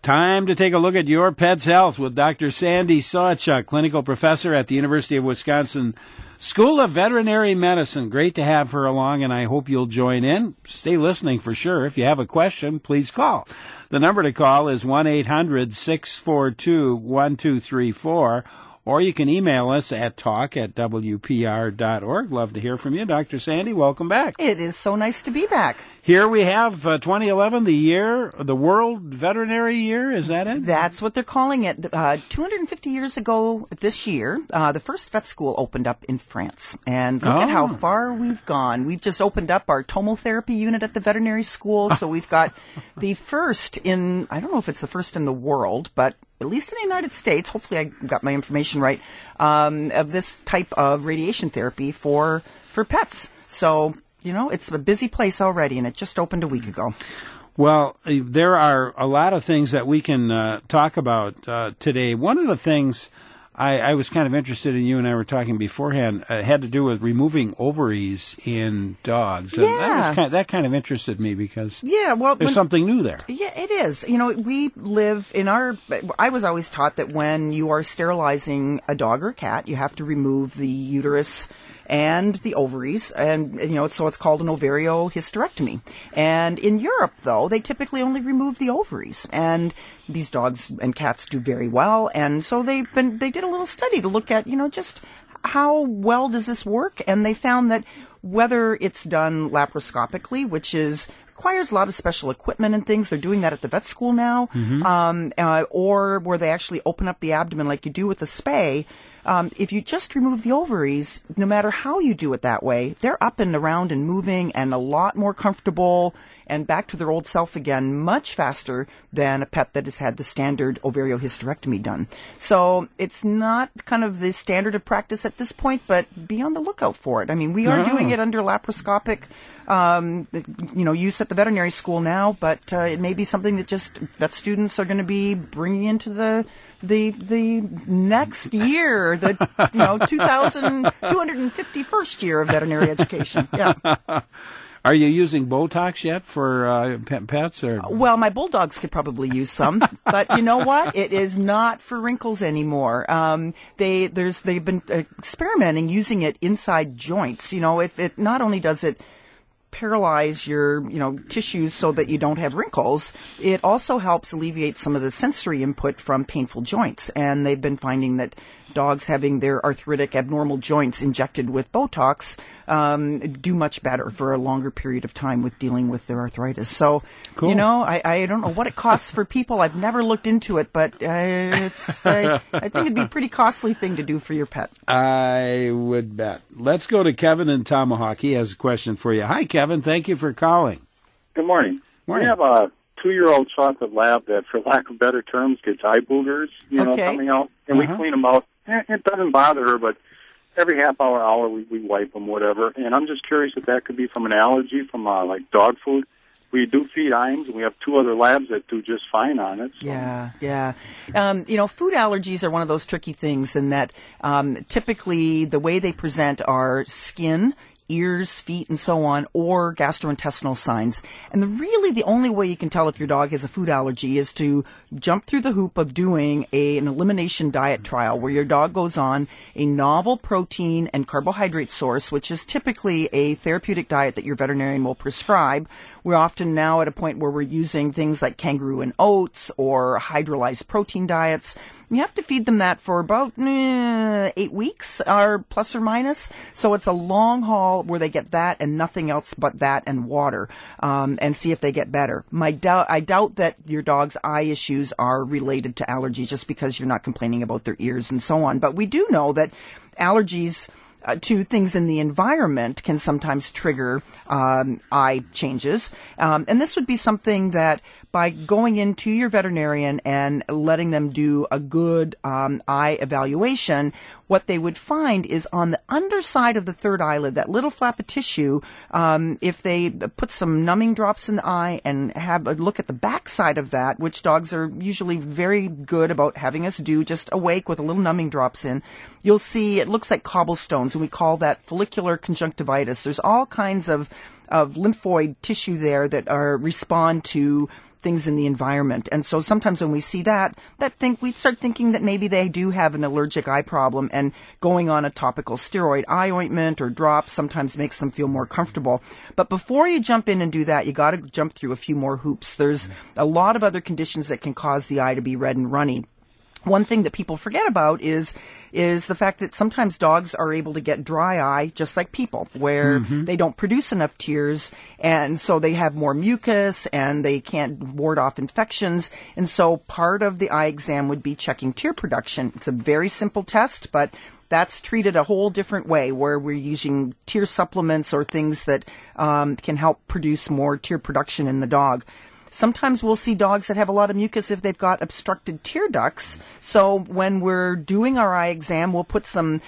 Time to take a look at your pet's health with Dr. Sandy Sawchuk, clinical professor at the University of Wisconsin School of Veterinary Medicine. Great to have her along, and I hope you'll join in. Stay listening for sure. If you have a question, please call. The number to call is 1-800-642-1234, or you can email us at talk@wpr.org. Love to hear from you. Dr. Sandy, welcome back. It is so nice to be back. Here we have 2011, the World Veterinary Year. Is that it? That's what they're calling it. 250 years ago this year, the first vet school opened up in France. And look at how far we've gone. We've just opened up our tomotherapy unit at the veterinary school. So we've got the first in, I don't know if it's the first in the world, but at least in the United States, hopefully I got my information right, of this type of radiation therapy for pets. So, you know, it's a busy place already, and it just opened a week ago. Well, there are a lot of things that we can talk about today. One of the things I was kind of interested in, you and I were talking beforehand, had to do with removing ovaries in dogs. And that kind of interested me because there's something new there. Yeah, it is. You know, we live in I was always taught that when you are sterilizing a dog or a cat, you have to remove the uterus and the ovaries, and, you know, so it's called an ovariohysterectomy. And in Europe, though, they typically only remove the ovaries, and these dogs and cats do very well. And so they did a little study to look at, you know, just how well does this work, and they found that whether it's done laparoscopically, which requires a lot of special equipment and things. They're doing that at the vet school now, or where they actually open up the abdomen like you do with a spay. If you just remove the ovaries, no matter how you do it that way, they're up and around and moving and a lot more comfortable and back to their old self again much faster than a pet that has had the standard ovariohysterectomy done. So it's not kind of the standard of practice at this point, but be on the lookout for it. I mean, we are doing it under laparoscopic use at the veterinary school now, but it may be something that just vet students are going to be bringing into the next year, the 2,251st year of veterinary education. Yeah. Are you using Botox yet for pets? Or? Well, my bulldogs could probably use some, but you know what? It is not for wrinkles anymore. They've been experimenting using it inside joints. You know, if it not only does it paralyze your, tissues so that you don't have wrinkles, it also helps alleviate some of the sensory input from painful joints. And they've been finding that dogs having their arthritic abnormal joints injected with Botox do much better for a longer period of time with dealing with their arthritis. So, cool. I don't know what it costs for people. I've never looked into it, but I think it'd be a pretty costly thing to do for your pet. I would bet. Let's go to Kevin in Tomahawk. He has a question for you. Hi, Kevin. Thank you for calling. Good morning. Morning. We have a 2-year-old chocolate lab that, for lack of better terms, gets eye boogers, coming out, and we clean them out. It doesn't bother her, but every hour, we wipe them, whatever. And I'm just curious if that could be from an allergy from, like, dog food. We do feed IAMS, and we have 2 other labs that do just fine on it. So. Yeah. Food allergies are one of those tricky things in that typically the way they present are skin, ears, feet, and so on, or gastrointestinal signs. And the only way you can tell if your dog has a food allergy is to jump through the hoop of doing an elimination diet trial where your dog goes on a novel protein and carbohydrate source, which is typically a therapeutic diet that your veterinarian will prescribe. We're often now at a point where we're using things like kangaroo and oats or hydrolyzed protein diets. You have to feed them that for about 8 weeks, or plus or minus. So it's a long haul where they get that and nothing else but that and water, and see if they get better. I doubt that your dog's eye issues are related to allergies just because you're not complaining about their ears and so on. But we do know that allergies to things in the environment can sometimes trigger eye changes. And this would be something that by going into your veterinarian and letting them do a good eye evaluation, what they would find is on the underside of the third eyelid, that little flap of tissue, if they put some numbing drops in the eye and have a look at the back side of that, which dogs are usually very good about having us do, just awake with a little numbing drops in, you'll see it looks like cobblestones, and we call that follicular conjunctivitis. There's all kinds of lymphoid tissue there that respond to things in the environment. And so sometimes when we see we start thinking that maybe they do have an allergic eye problem, and going on a topical steroid eye ointment or drops sometimes makes them feel more comfortable. But before you jump in and do that, you got to jump through a few more hoops. There's a lot of other conditions that can cause the eye to be red and runny. One thing that people forget about is the fact that sometimes dogs are able to get dry eye just like people, where they don't produce enough tears, and so they have more mucus and they can't ward off infections. And so part of the eye exam would be checking tear production. It's a very simple test, but that's treated a whole different way, where we're using tear supplements or things that can help produce more tear production in the dog. Sometimes we'll see dogs that have a lot of mucus if they've got obstructed tear ducts. So when we're doing our eye exam, we'll put some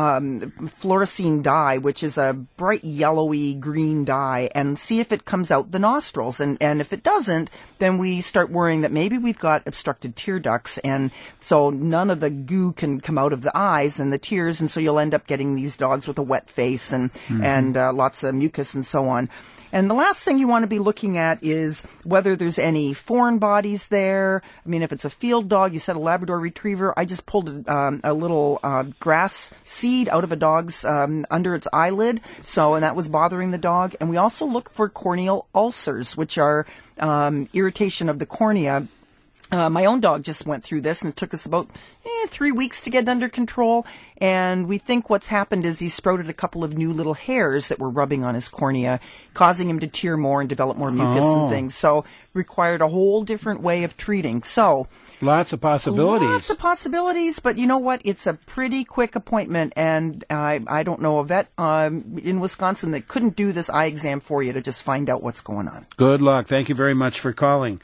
fluorescein dye, which is a bright yellowy green dye, and see if it comes out the nostrils. And if it doesn't, then we start worrying that maybe we've got obstructed tear ducts, and so none of the goo can come out of the eyes and the tears, and so you'll end up getting these dogs with a wet face and lots of mucus and so on. And the last thing you want to be looking at is whether there's any foreign bodies there. I mean, if it's a field dog, you said a Labrador Retriever. I just pulled a little grass seed out of a dog's under its eyelid, and that was bothering the dog. And we also look for corneal ulcers, which are irritation of the cornea. My own dog just went through this, and it took us about 3 weeks to get under control. And we think what's happened is he sprouted a couple of new little hairs that were rubbing on his cornea, causing him to tear more and develop more mucus and things. So required a whole different way of treating. So lots of possibilities. But you know what? It's a pretty quick appointment, and I don't know a vet in Wisconsin that couldn't do this eye exam for you to just find out what's going on. Good luck. Thank you very much for calling.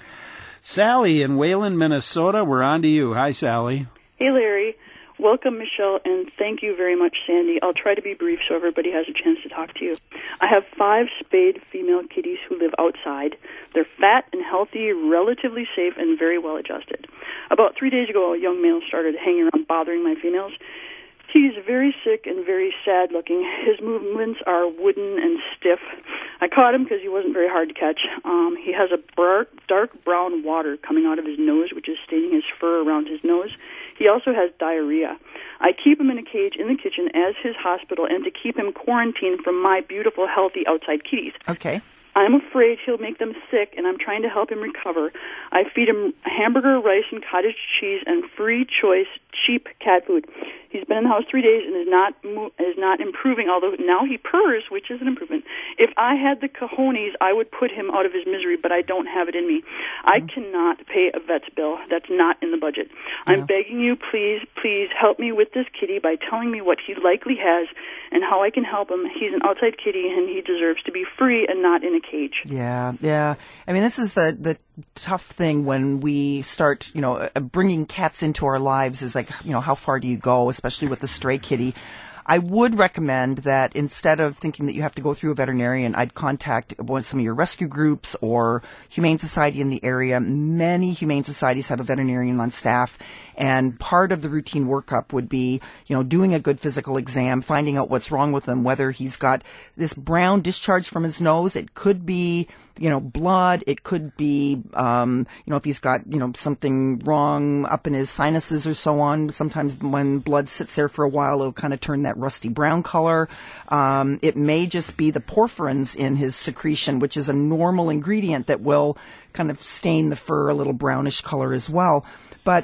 Sally in Wayland, Minnesota, we're on to you. Hi, Sally. Hey, Larry. Welcome, Michelle, and thank you very much, Sandy. I'll try to be brief so everybody has a chance to talk to you. I have 5 spayed female kitties who live outside. They're fat and healthy, relatively safe, and very well adjusted. About 3 days ago, a young male started hanging around bothering my females. He's very sick and very sad looking. His movements are wooden and stiff. I caught him because he wasn't very hard to catch. He has a dark brown water coming out of his nose, which is staining his fur around his nose. He also has diarrhea. I keep him in a cage in the kitchen as his hospital and to keep him quarantined from my beautiful, healthy outside kitties. Okay. I'm afraid he'll make them sick, and I'm trying to help him recover. I feed him hamburger, rice, and cottage cheese, and free choice cheap cat food. He's been in the house 3 days and is not improving, although now he purrs, which is an improvement. If I had the cojones, I would put him out of his misery, but I don't have it in me. I cannot pay a vet's bill. That's not in the budget. I'm begging you, please help me with this kitty by telling me what he likely has and how I can help him. He's an outside kitty, and he deserves to be free and not in a cage. Yeah. I mean, this is the tough thing when we start, bringing cats into our lives is like, how far do you go, especially with the stray kitty. I would recommend that instead of thinking that you have to go through a veterinarian, I'd contact some of your rescue groups or Humane Society in the area. Many Humane Societies have a veterinarian on staff, and part of the routine workup would be, doing a good physical exam, finding out what's wrong with him, whether he's got this brown discharge from his nose. It could be, blood. It could be, if he's got, something wrong up in his sinuses or so on. Sometimes when blood sits there for a while, it'll kind of turn that rusty brown color. It may just be the porphyrins in his secretion, which is a normal ingredient that will kind of stain the fur a little brownish color as well. But,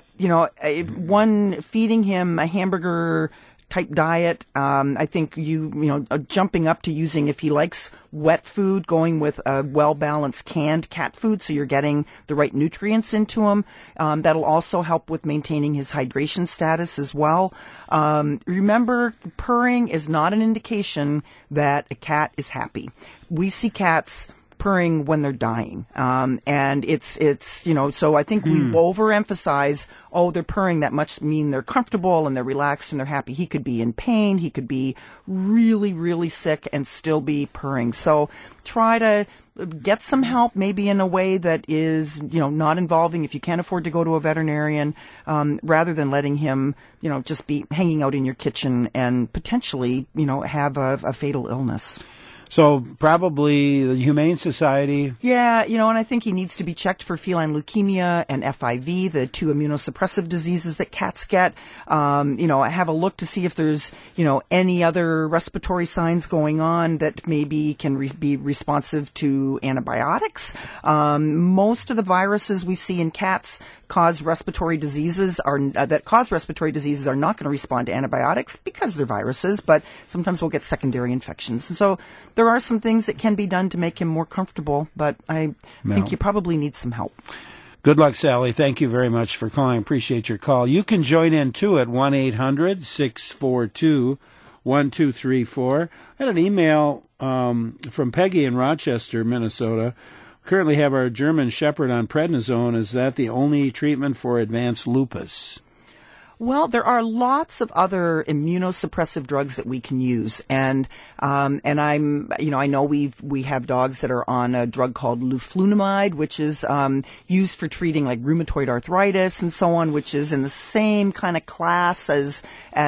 feeding him a hamburger type diet, I think jumping up to using, if he likes wet food, going with a well-balanced canned cat food so you're getting the right nutrients into him. That'll also help with maintaining his hydration status as well. Remember, purring is not an indication that a cat is happy. We see cats purring when they're dying. And it's so I think we overemphasize, they're purring, that must mean they're comfortable and they're relaxed and they're happy. He could be in pain. He could be really, really sick and still be purring. So try to get some help, maybe in a way that is, not involving, if you can't afford to go to a veterinarian, rather than letting him, just be hanging out in your kitchen and potentially, have a fatal illness. So probably the Humane Society. Yeah, and I think he needs to be checked for feline leukemia and FIV, the two immunosuppressive diseases that cats get. Have a look to see if there's, any other respiratory signs going on that maybe can be responsive to antibiotics. Most of the viruses we see in cats cause respiratory diseases are not going to respond to antibiotics because they're viruses, but sometimes we'll get secondary infections. And so there are some things that can be done to make him more comfortable, but I think you probably need some help. Good luck, Sally. Thank you very much for calling. Appreciate your call. You can join in, too, at 1-800-642-1234. I had an email from Peggy in Rochester, Minnesota. Currently have our German Shepherd on prednisone. Is that the only treatment for advanced lupus? Well, there are lots of other immunosuppressive drugs that we can use, and I know we have dogs that are on a drug called leflunomide, which is used for treating like rheumatoid arthritis and so on, which is in the same kind of class as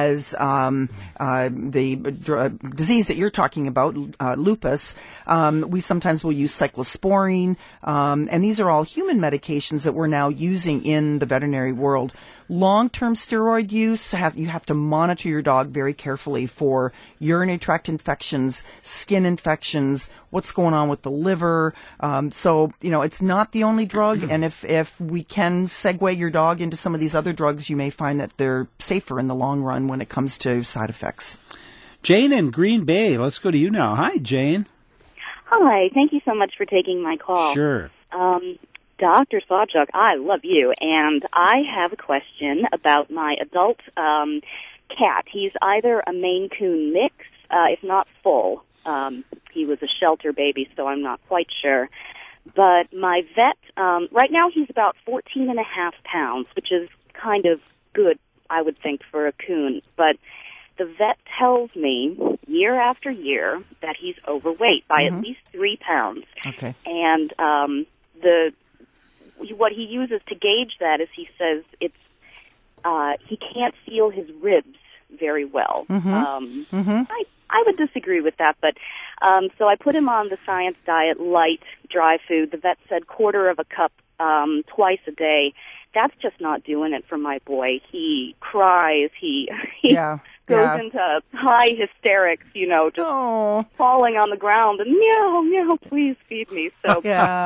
the disease that you're talking about, lupus. We sometimes will use cyclosporine, and these are all human medications that we're now using in the veterinary world. Long-term steroid use, you have to monitor your dog very carefully for urinary tract infections, skin infections, what's going on with the liver. So it's not the only drug, and if we can segue your dog into some of these other drugs, you may find that they're safer in the long run when it comes to side effects. Jane in Green Bay, let's go to you now. Hi, Jane. Hi, thank you so much for taking my call. Sure. Dr. Sawchuk, I love you, and I have a question about my adult cat. He's either a Maine Coon mix, if not full. He was a shelter baby, so I'm not quite sure. But my vet, right now he's about 14 and a half pounds, which is kind of good, I would think, for a coon. But the vet tells me year after year that he's overweight by at least 3 pounds. Okay. And what he uses to gauge that is he says it's he can't feel his ribs very well. I would disagree with that, but so I put him on the Science Diet light dry food. The vet said quarter of a cup twice a day. That's just not doing it for my boy. He cries. He goes into high hysterics, just falling on the ground and meow, please feed me. So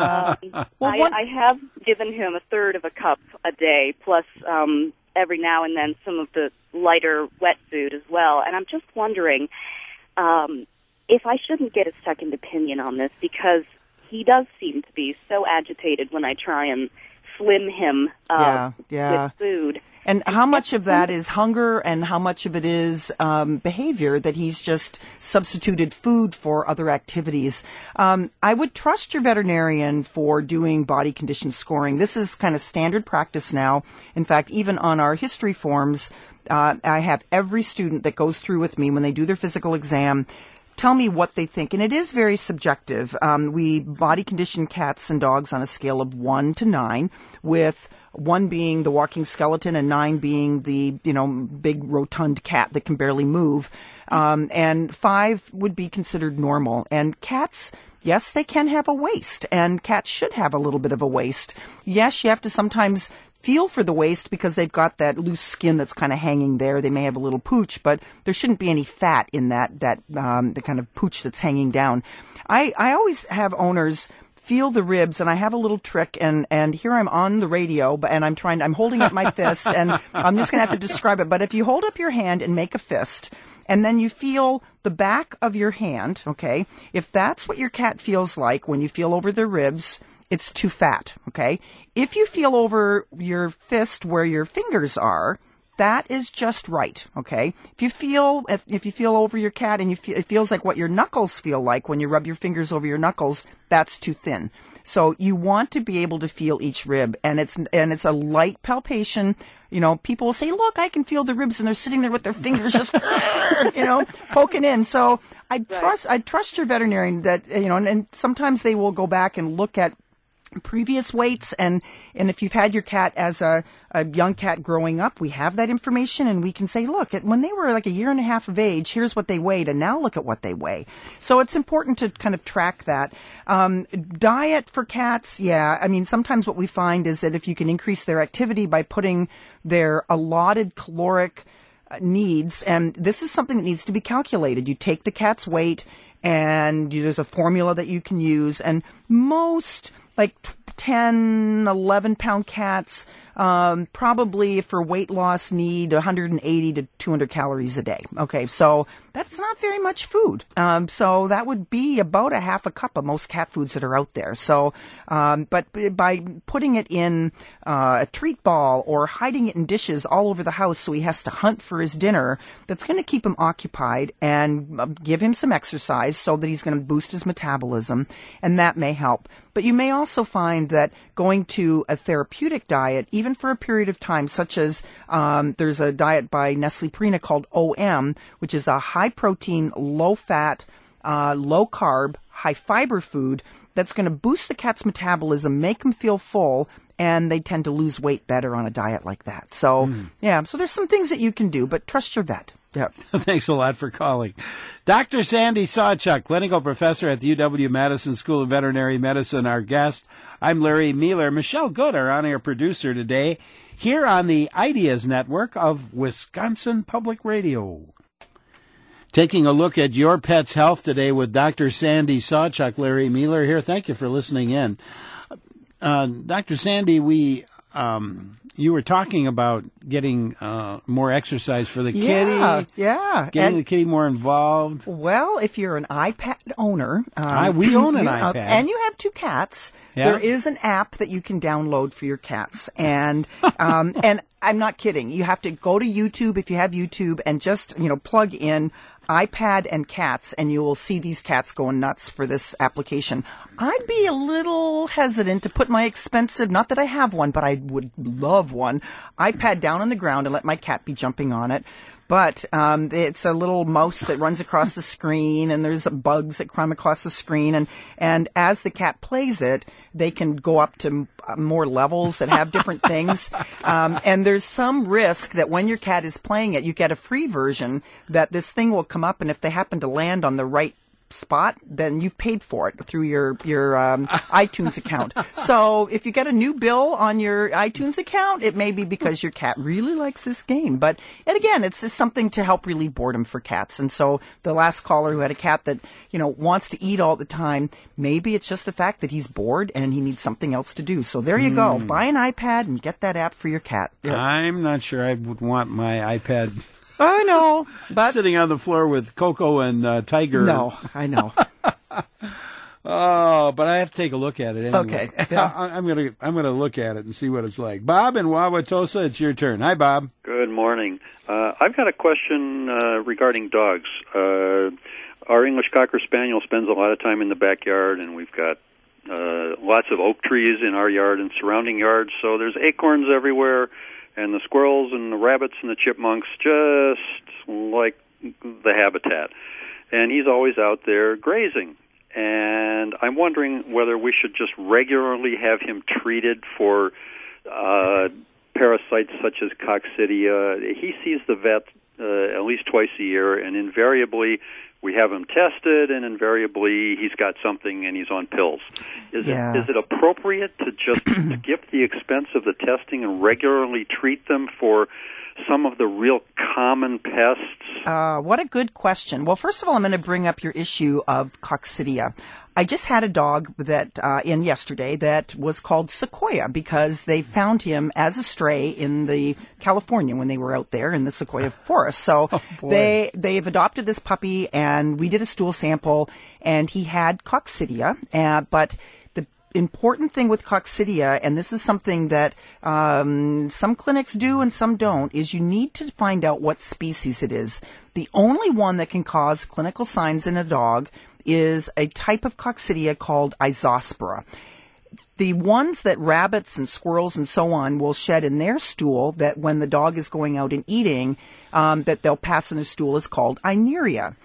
I have given him a third of a cup a day, plus every now and then some of the lighter wet food as well. And I'm just wondering if I shouldn't get a second opinion on this, because he does seem to be so agitated when I try and slim him with food. And how much of that is hunger and how much of it is behavior that he's just substituted food for other activities? I would trust your veterinarian for doing body condition scoring. This is kind of standard practice now. In fact, even on our history forms, I have every student that goes through with me when they do their physical exam tell me what they think. And it is very subjective. We body condition cats and dogs on a scale of 1 to 9, with 1 being the walking skeleton and 9 being the, big rotund cat that can barely move. And 5 would be considered normal. And cats, yes, they can have a waist, and cats should have a little bit of a waist. Yes, you have to sometimes feel for the waist because they've got that loose skin that's kind of hanging there. They may have a little pooch, but there shouldn't be any fat in the kind of pooch that's hanging down. I always have owners feel the ribs, and I have a little trick, and here I'm on the radio, and I'm holding up my fist, and I'm just going to have to describe it. But if you hold up your hand and make a fist, and then you feel the back of your hand, okay, if that's what your cat feels like when you feel over their ribs, it's too fat, okay? If you feel over your fist where your fingers are, that is just right, okay? If you feel over your cat and it feels like what your knuckles feel like when you rub your fingers over your knuckles, that's too thin. So you want to be able to feel each rib, and it's a light palpation. People will say, "Look, I can feel the ribs," and they're sitting there with their fingers just, poking in. So I trust your veterinarian that, and sometimes they will go back and look at previous weights, and if you've had your cat as a young cat growing up, we have that information, and we can say, look, when they were like a year and a half of age, here's what they weighed, and now look at what they weigh. So it's important to kind of track that. Diet for cats, yeah, I mean, sometimes what we find is that if you can increase their activity by putting their allotted caloric needs, and this is something that needs to be calculated. You take the cat's weight, and there's a formula that you can use, and most like 10, 11-pound cats probably for weight loss need 180 to 200 calories a day. Okay, so that's not very much food. So that would be about a half a cup of most cat foods that are out there. So, but by putting it in a treat ball or hiding it in dishes all over the house so he has to hunt for his dinner, that's going to keep him occupied and give him some exercise so that he's going to boost his metabolism, and that may help. But you may also find that going to a therapeutic diet, even for a period of time, such as there's a diet by Nestle Purina called OM, which is a high-protein, low-fat, low-carb, high-fiber food that's going to boost the cat's metabolism, make them feel full, and they tend to lose weight better on a diet like that. So, yeah, so there's some things that you can do, but trust your vet. Yeah. Thanks a lot for calling. Dr. Sandy Sawchuk, clinical professor at the UW-Madison School of Veterinary Medicine, our guest. I'm Larry Mueller. Michelle Good, our on-air producer today, here on the Ideas Network of Wisconsin Public Radio. Taking a look at your pet's health today with Dr. Sandy Sawchuk. Larry Mueller here. Thank you for listening in. Dr. Sandy, you were talking about getting more exercise for the kitty. Yeah. Getting the kitty more involved. Well, if you're an iPad owner. We own an iPad. And you have 2 cats. Yeah. There is an app that you can download for your cats. And and I'm not kidding. You have to go to YouTube if you have YouTube and just, plug in iPad and cats, and you will see these cats going nuts for this application. I'd be a little hesitant to put my expensive, not that I have one, but I would love one, iPad down on the ground and let my cat be jumping on it. But it's a little mouse that runs across the screen, and there's bugs that climb across the screen. And as the cat plays it, they can go up to more levels that have different things. And there's some risk that when your cat is playing it, you get a free version that this thing will come up, and if they happen to land on the right spot, then you've paid for it through your iTunes account. So if you get a new bill on your iTunes account, it may be because your cat really likes this game. But, and again, it's just something to help relieve boredom for cats. And so the last caller who had a cat that, wants to eat all the time, maybe it's just the fact that he's bored and he needs something else to do. So there you go. Buy an iPad and get that app for your cat. Yeah. I'm not sure I would want my iPad I know, but sitting on the floor with Coco and Tiger. No, I know. Oh, but I have to take a look at it anyway. Okay, yeah. I'm gonna look at it and see what it's like. Bob in Wauwatosa, it's your turn. Hi, Bob. Good morning. I've got a question regarding dogs. Our English Cocker Spaniel spends a lot of time in the backyard, and we've got lots of oak trees in our yard and surrounding yards. So there's acorns everywhere. And the squirrels and the rabbits and the chipmunks just like the habitat. And he's always out there grazing. And I'm wondering whether we should just regularly have him treated for parasites such as coccidia. He sees the vet at least twice a year, and invariably we have him tested, and invariably he's got something and he's on pills. Is it appropriate to just skip the expense of the testing and regularly treat them for some of the real common pests? What a good question. Well, first of all, I'm going to bring up your issue of coccidia. I just had a dog that in yesterday that was called Sequoia because they found him as a stray in the California when they were out there in the Sequoia forest. So they've adopted this puppy, and we did a stool sample, and he had coccidia. But the important thing with coccidia, and this is something that some clinics do and some don't, is you need to find out what species it is. The only one that can cause clinical signs in a dog is a type of coccidia called Isospora. The ones that rabbits and squirrels and so on will shed in their stool, that when the dog is going out and eating, that they'll pass in a stool, is called Ineria.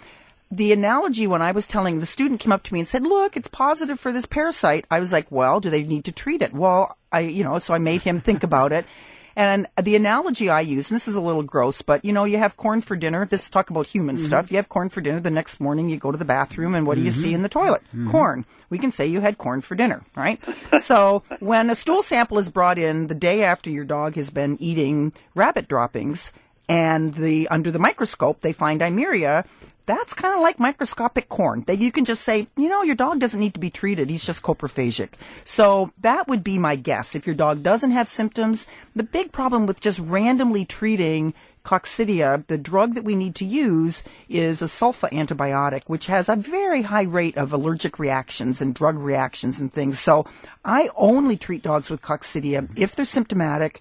the analogy when I was telling, the student came up to me and said, look, it's positive for this parasite. I was like, well, do they need to treat it? Well, so I made him think about it. And the analogy I use, and this is a little gross, but, you have corn for dinner. This talk about human stuff. You have corn for dinner. The next morning you go to the bathroom, and what do you see in the toilet? Corn. We can say you had corn for dinner, right? So when a stool sample is brought in the day after your dog has been eating rabbit droppings, and under the microscope they find Eimeria, that's kind of like microscopic corn. That you can just say, your dog doesn't need to be treated. He's just coprophagic. So that would be my guess. If your dog doesn't have symptoms, the big problem with just randomly treating Coccidia, the drug that we need to use is a sulfa antibiotic, which has a very high rate of allergic reactions and drug reactions and things. So I only treat dogs with Coccidia if they're symptomatic,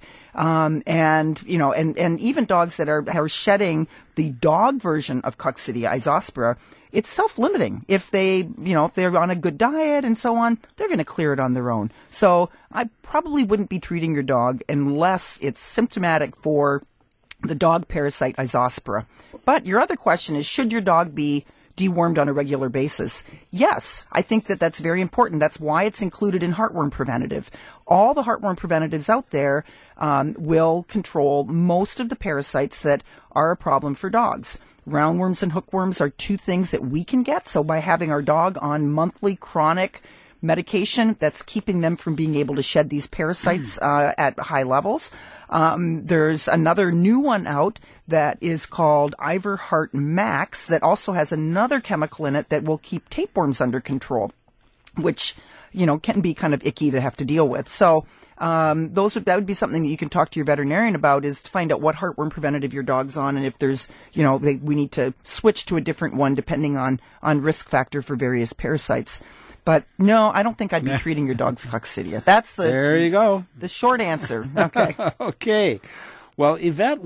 and even dogs that are shedding the dog version of Coccidia, Isospora. It's self-limiting. If if they're on a good diet and so on, they're going to clear it on their own. So I probably wouldn't be treating your dog unless it's symptomatic for the dog parasite Isospora. But your other question is, should your dog be dewormed on a regular basis? Yes, I think that's very important. That's why it's included in heartworm preventative. All the heartworm preventatives out there will control most of the parasites that are a problem for dogs. Roundworms and hookworms are two things that we can get. So by having our dog on monthly chronic medication, that's keeping them from being able to shed these parasites at high levels. There's another new one out that is called Iverhart Max that also has another chemical in it that will keep tapeworms under control, which, can be kind of icky to have to deal with. So that would be something that you can talk to your veterinarian about, is to find out what heartworm preventative your dog's on, and if there's, we need to switch to a different one depending on risk factor for various parasites. But no, I don't think I'd be treating your dog's Coccidia. There you go. The short answer. Okay. Okay. Well, Lynette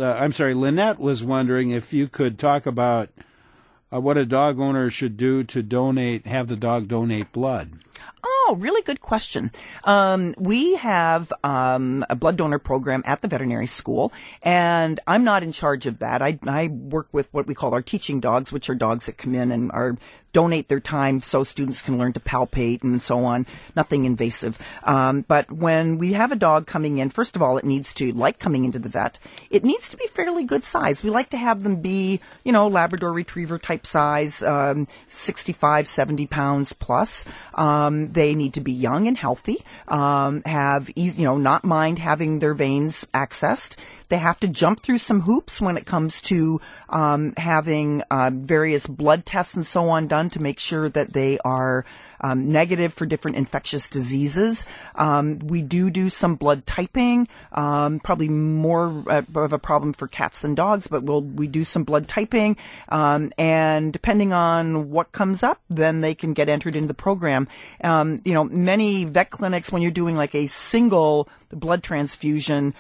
was wondering if you could talk about what a dog owner should do to have the dog donate blood. Oh, really good question. We have a blood donor program at the veterinary school, and I'm not in charge of that. I work with what we call our teaching dogs, which are dogs that come in and donate their time so students can learn to palpate and so on. Nothing invasive. But when we have a dog coming in, first of all, it needs to, like coming into the vet, it needs to be fairly good size. We like to have them be, Labrador Retriever type size, 65, 70 pounds plus. They need to be young and healthy, have easy, not mind having their veins accessed. They have to jump through some hoops when it comes to having various blood tests and so on done to make sure that they are negative for different infectious diseases. We do some blood typing, probably more of a problem for cats than dogs, but we do some blood typing, and depending on what comes up, then they can get entered into the program. Many vet clinics, when you're doing like a single blood transfusion,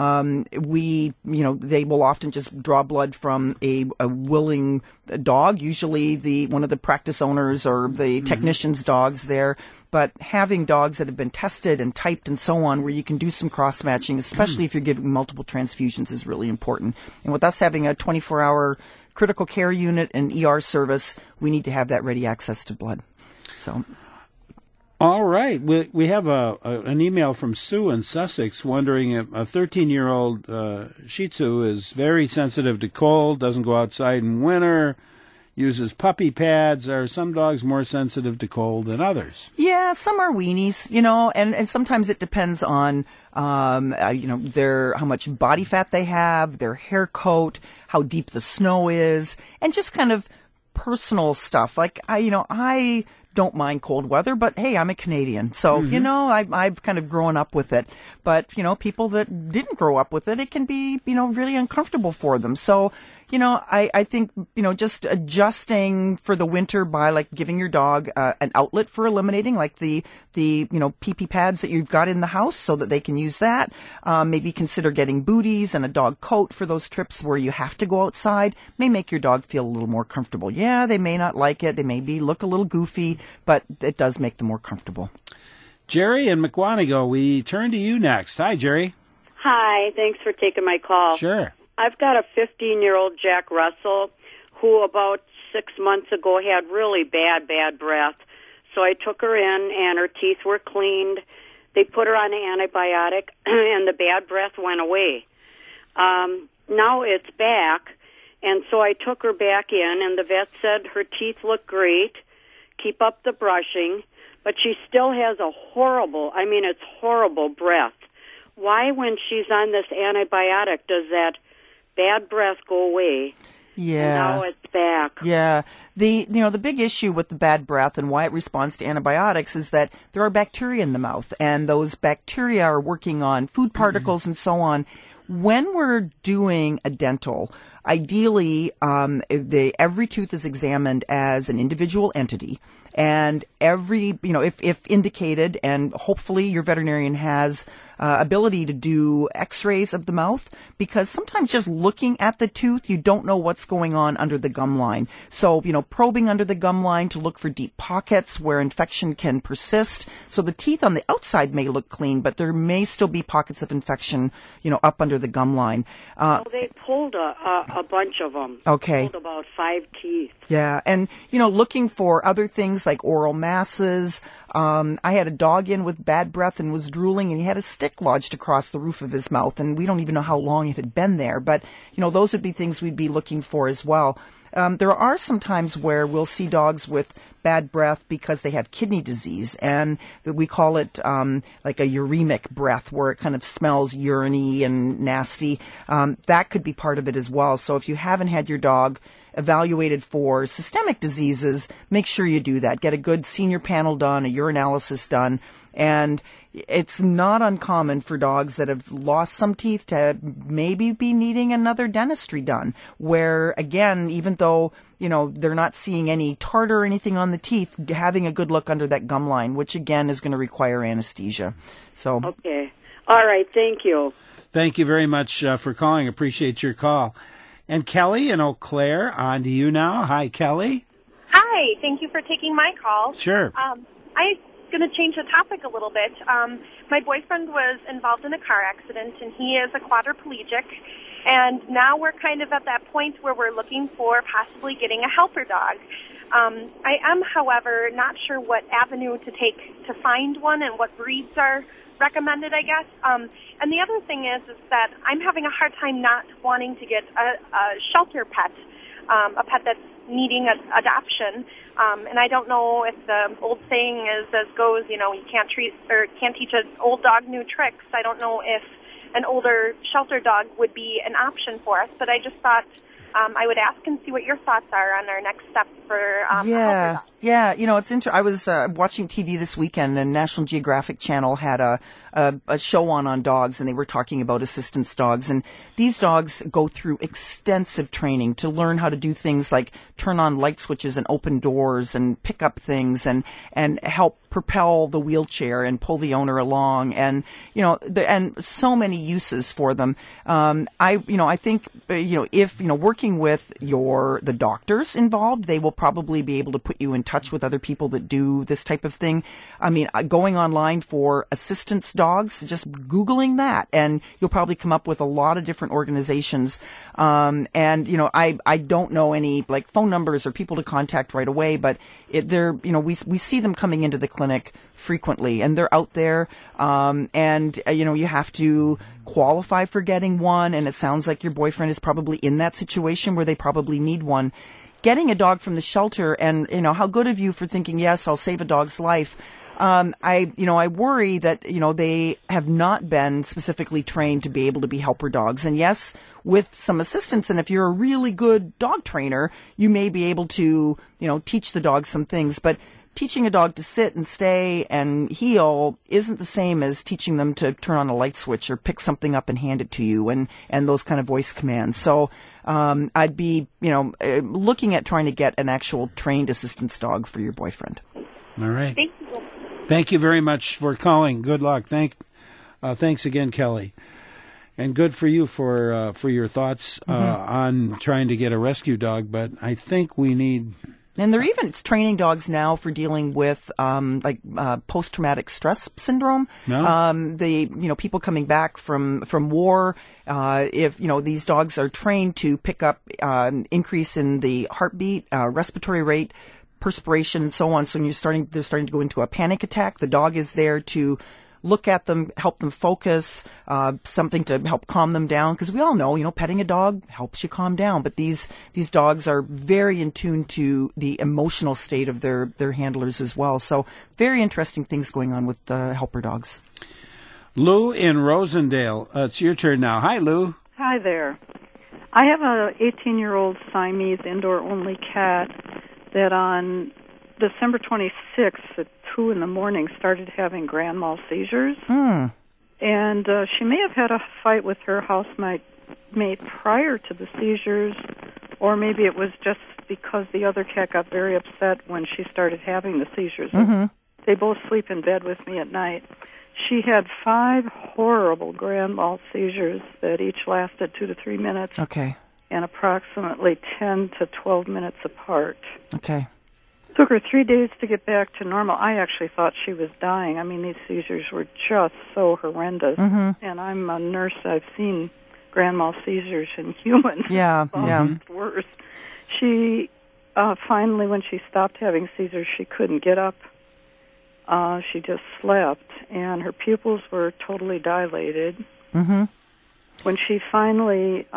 they will often just draw blood from a willing dog, usually one of the practice owners or the technician's dogs there. But having dogs that have been tested and typed and so on, where you can do some cross-matching, especially if you're giving multiple transfusions, is really important. And with us having a 24-hour critical care unit and ER service, we need to have that ready access to blood. So. All right. We have an email from Sue in Sussex wondering if a 13-year-old Shih Tzu is very sensitive to cold, doesn't go outside in winter, uses puppy pads. Are some dogs more sensitive to cold than others? Yeah, some are weenies, and sometimes it depends on, how much body fat they have, their hair coat, how deep the snow is, and just kind of personal stuff. Like, I don't mind cold weather, but hey, I'm a Canadian. So, I've kind of grown up with it. But, people that didn't grow up with it, it can be, really uncomfortable for them. So, I think, just adjusting for the winter by like giving your dog an outlet for eliminating, like the pee-pee pads that you've got in the house so that they can use that. Maybe consider getting booties and a dog coat for those trips where you have to go outside. May make your dog feel a little more comfortable. Yeah, they may not like it. They may look a little goofy, but it does make them more comfortable. Jerry in McWanago, we turn to you next. Hi, Jerry. Hi, thanks for taking my call. Sure. I've got a 15-year-old Jack Russell who about 6 months ago had really bad breath. So I took her in, and her teeth were cleaned. They put her on an antibiotic, and the bad breath went away. Now it's back, and so I took her back in, and the vet said her teeth look great, keep up the brushing, but she still has a horrible breath. Why, when she's on this antibiotic, does that bad breath go away? Yeah. And now it's back. Yeah. The big issue with the bad breath and why it responds to antibiotics is that there are bacteria in the mouth, and those bacteria are working on food particles and so on. When we're doing a dental, ideally, every tooth is examined as an individual entity, and if indicated, and hopefully your veterinarian has ability to do x-rays of the mouth, because sometimes just looking at the tooth, you don't know what's going on under the gum line. So, probing under the gum line to look for deep pockets where infection can persist. So the teeth on the outside may look clean, but there may still be pockets of infection, up under the gum line. They pulled a bunch of them. Okay. Pulled about 5 teeth. Yeah, and, looking for other things like oral masses. I had a dog in with bad breath and was drooling, and he had a stick lodged across the roof of his mouth, and we don't even know how long it had been there. But, those would be things we'd be looking for as well. There are some times where we'll see dogs with bad breath because they have kidney disease, and we call it like a uremic breath, where it kind of smells urine-y and nasty. That could be part of it as well. So if you haven't had your dog evaluated for systemic diseases, make sure you do that. Get a good senior panel done, a urinalysis done, and it's not uncommon for dogs that have lost some teeth to maybe be needing another dentistry done, where, again, even though, they're not seeing any tartar or anything on the teeth, having a good look under that gum line, which, again, is going to require anesthesia. So. Okay. All right. Thank you. Thank you very much for calling. Appreciate your call. And Kelly in Eau Claire, on to you now. Hi, Kelly. Hi. Thank you for taking my call. Sure. I'm going to change the topic a little bit. My boyfriend was involved in a car accident, and he is a quadriplegic. And now we're kind of at that point where we're looking for possibly getting a helper dog. I am, however, not sure what avenue to take to find one and what breeds are recommended, I guess. And the other thing is that I'm having a hard time not wanting to get a shelter pet, a pet that's needing adoption. And I don't know if the old saying goes, you can't teach an old dog new tricks. I don't know if an older shelter dog would be an option for us, but I just thought I would ask and see what your thoughts are on our next step for a helper dog. Yeah, it's I was watching TV this weekend, and National Geographic Channel had a show on dogs, and they were talking about assistance dogs. And these dogs go through extensive training to learn how to do things like turn on light switches and open doors and pick up things and help propel the wheelchair and pull the owner along, and and so many uses for them. I think if working with the doctors involved, they will probably be able to put you in touch with other people that do this type of thing. I mean, going online for assistance dogs, just Googling that, and you'll probably come up with a lot of different organizations. I don't know any like phone numbers or people to contact right away, but we see them coming into the clinic frequently, and they're out there. You have to qualify for getting one, and it sounds like your boyfriend is probably in that situation where they probably need one. Getting a dog from the shelter, and how good of you for thinking, yes, I'll save a dog's life. I worry that they have not been specifically trained to be able to be helper dogs. And yes, with some assistance, and if you're a really good dog trainer, you may be able to teach the dog some things. But teaching a dog to sit and stay and heel isn't the same as teaching them to turn on a light switch or pick something up and hand it to you, and those kind of voice commands. So I'd be looking at trying to get an actual trained assistance dog for your boyfriend. All right. Thank you. Thank you very much for calling. Good luck. Thanks again, Kelly. And good for you for your thoughts on trying to get a rescue dog. But I think we need And they're even training dogs now for dealing with post-traumatic stress syndrome. No. People coming back from war. If these dogs are trained to pick up increase in the heartbeat, respiratory rate, perspiration, and so on. So when they're starting to go into a panic attack, the dog is there to look at them, help them focus, something to help calm them down. Because we all know, petting a dog helps you calm down. But these dogs are very in tune to the emotional state of their handlers as well. So very interesting things going on with helper dogs. Lou in Rosendale, it's your turn now. Hi, Lou. Hi there. I have a 18-year-old Siamese indoor-only cat that on December 26th at 2 in the morning started having grand mal seizures. And she may have had a fight with her housemate prior to the seizures, or maybe it was just because the other cat got very upset when she started having the seizures. Mm-hmm. They both sleep in bed with me at night. She had 5 horrible grand mal seizures that each lasted 2 to 3 minutes. Okay. And approximately 10 to 12 minutes apart. Okay. Took her 3 days to get back to normal. I actually thought she was dying. I mean, these seizures were just so horrendous. Mm-hmm. And I'm a nurse. I've seen grand mal seizures in humans. Yeah, Almost worse. She finally, when she stopped having seizures, she couldn't get up. She just slept, and her pupils were totally dilated. Mm-hmm. When she finally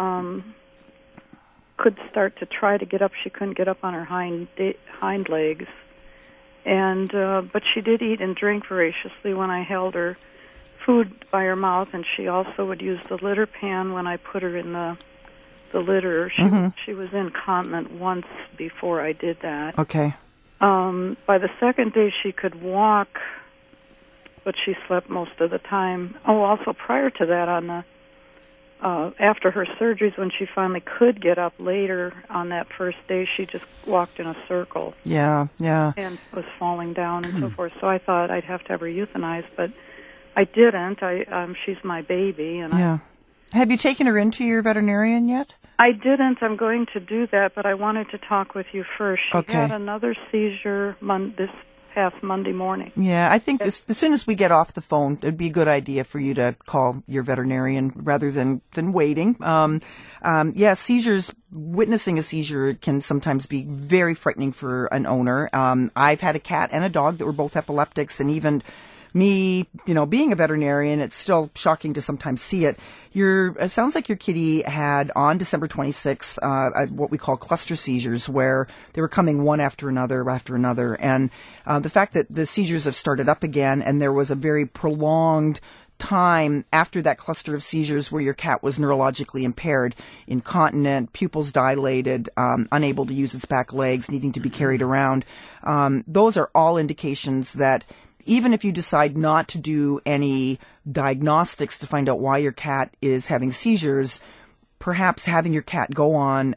could start to try to get up, she couldn't get up on her hind legs. And but she did eat and drink voraciously when I held her food by her mouth, and she also would use the litter pan when I put her in the litter. She was incontinent once before I did that. Okay. By the second day, she could walk, but she slept most of the time. Oh, also prior to that, on the after her surgeries, when she finally could get up later on that first day, she just walked in a circle. Yeah. And was falling down and so forth. So I thought I'd have to have her euthanized, but I didn't. She's my baby. And Have you taken her into your veterinarian yet? I didn't. I'm going to do that, but I wanted to talk with you first. She had another seizure this past Monday morning. Yeah, I think as soon as we get off the phone, it'd be a good idea for you to call your veterinarian rather than waiting. Seizures, witnessing a seizure can sometimes be very frightening for an owner. I've had a cat and a dog that were both epileptics, and even me, being a veterinarian, it's still shocking to sometimes see it. It sounds like your kitty had on December 26th what we call cluster seizures, where they were coming one after another. And the fact that the seizures have started up again, and there was a very prolonged time after that cluster of seizures where your cat was neurologically impaired, incontinent, pupils dilated, unable to use its back legs, needing to be carried around. Those are all indications that even if you decide not to do any diagnostics to find out why your cat is having seizures, perhaps having your cat go on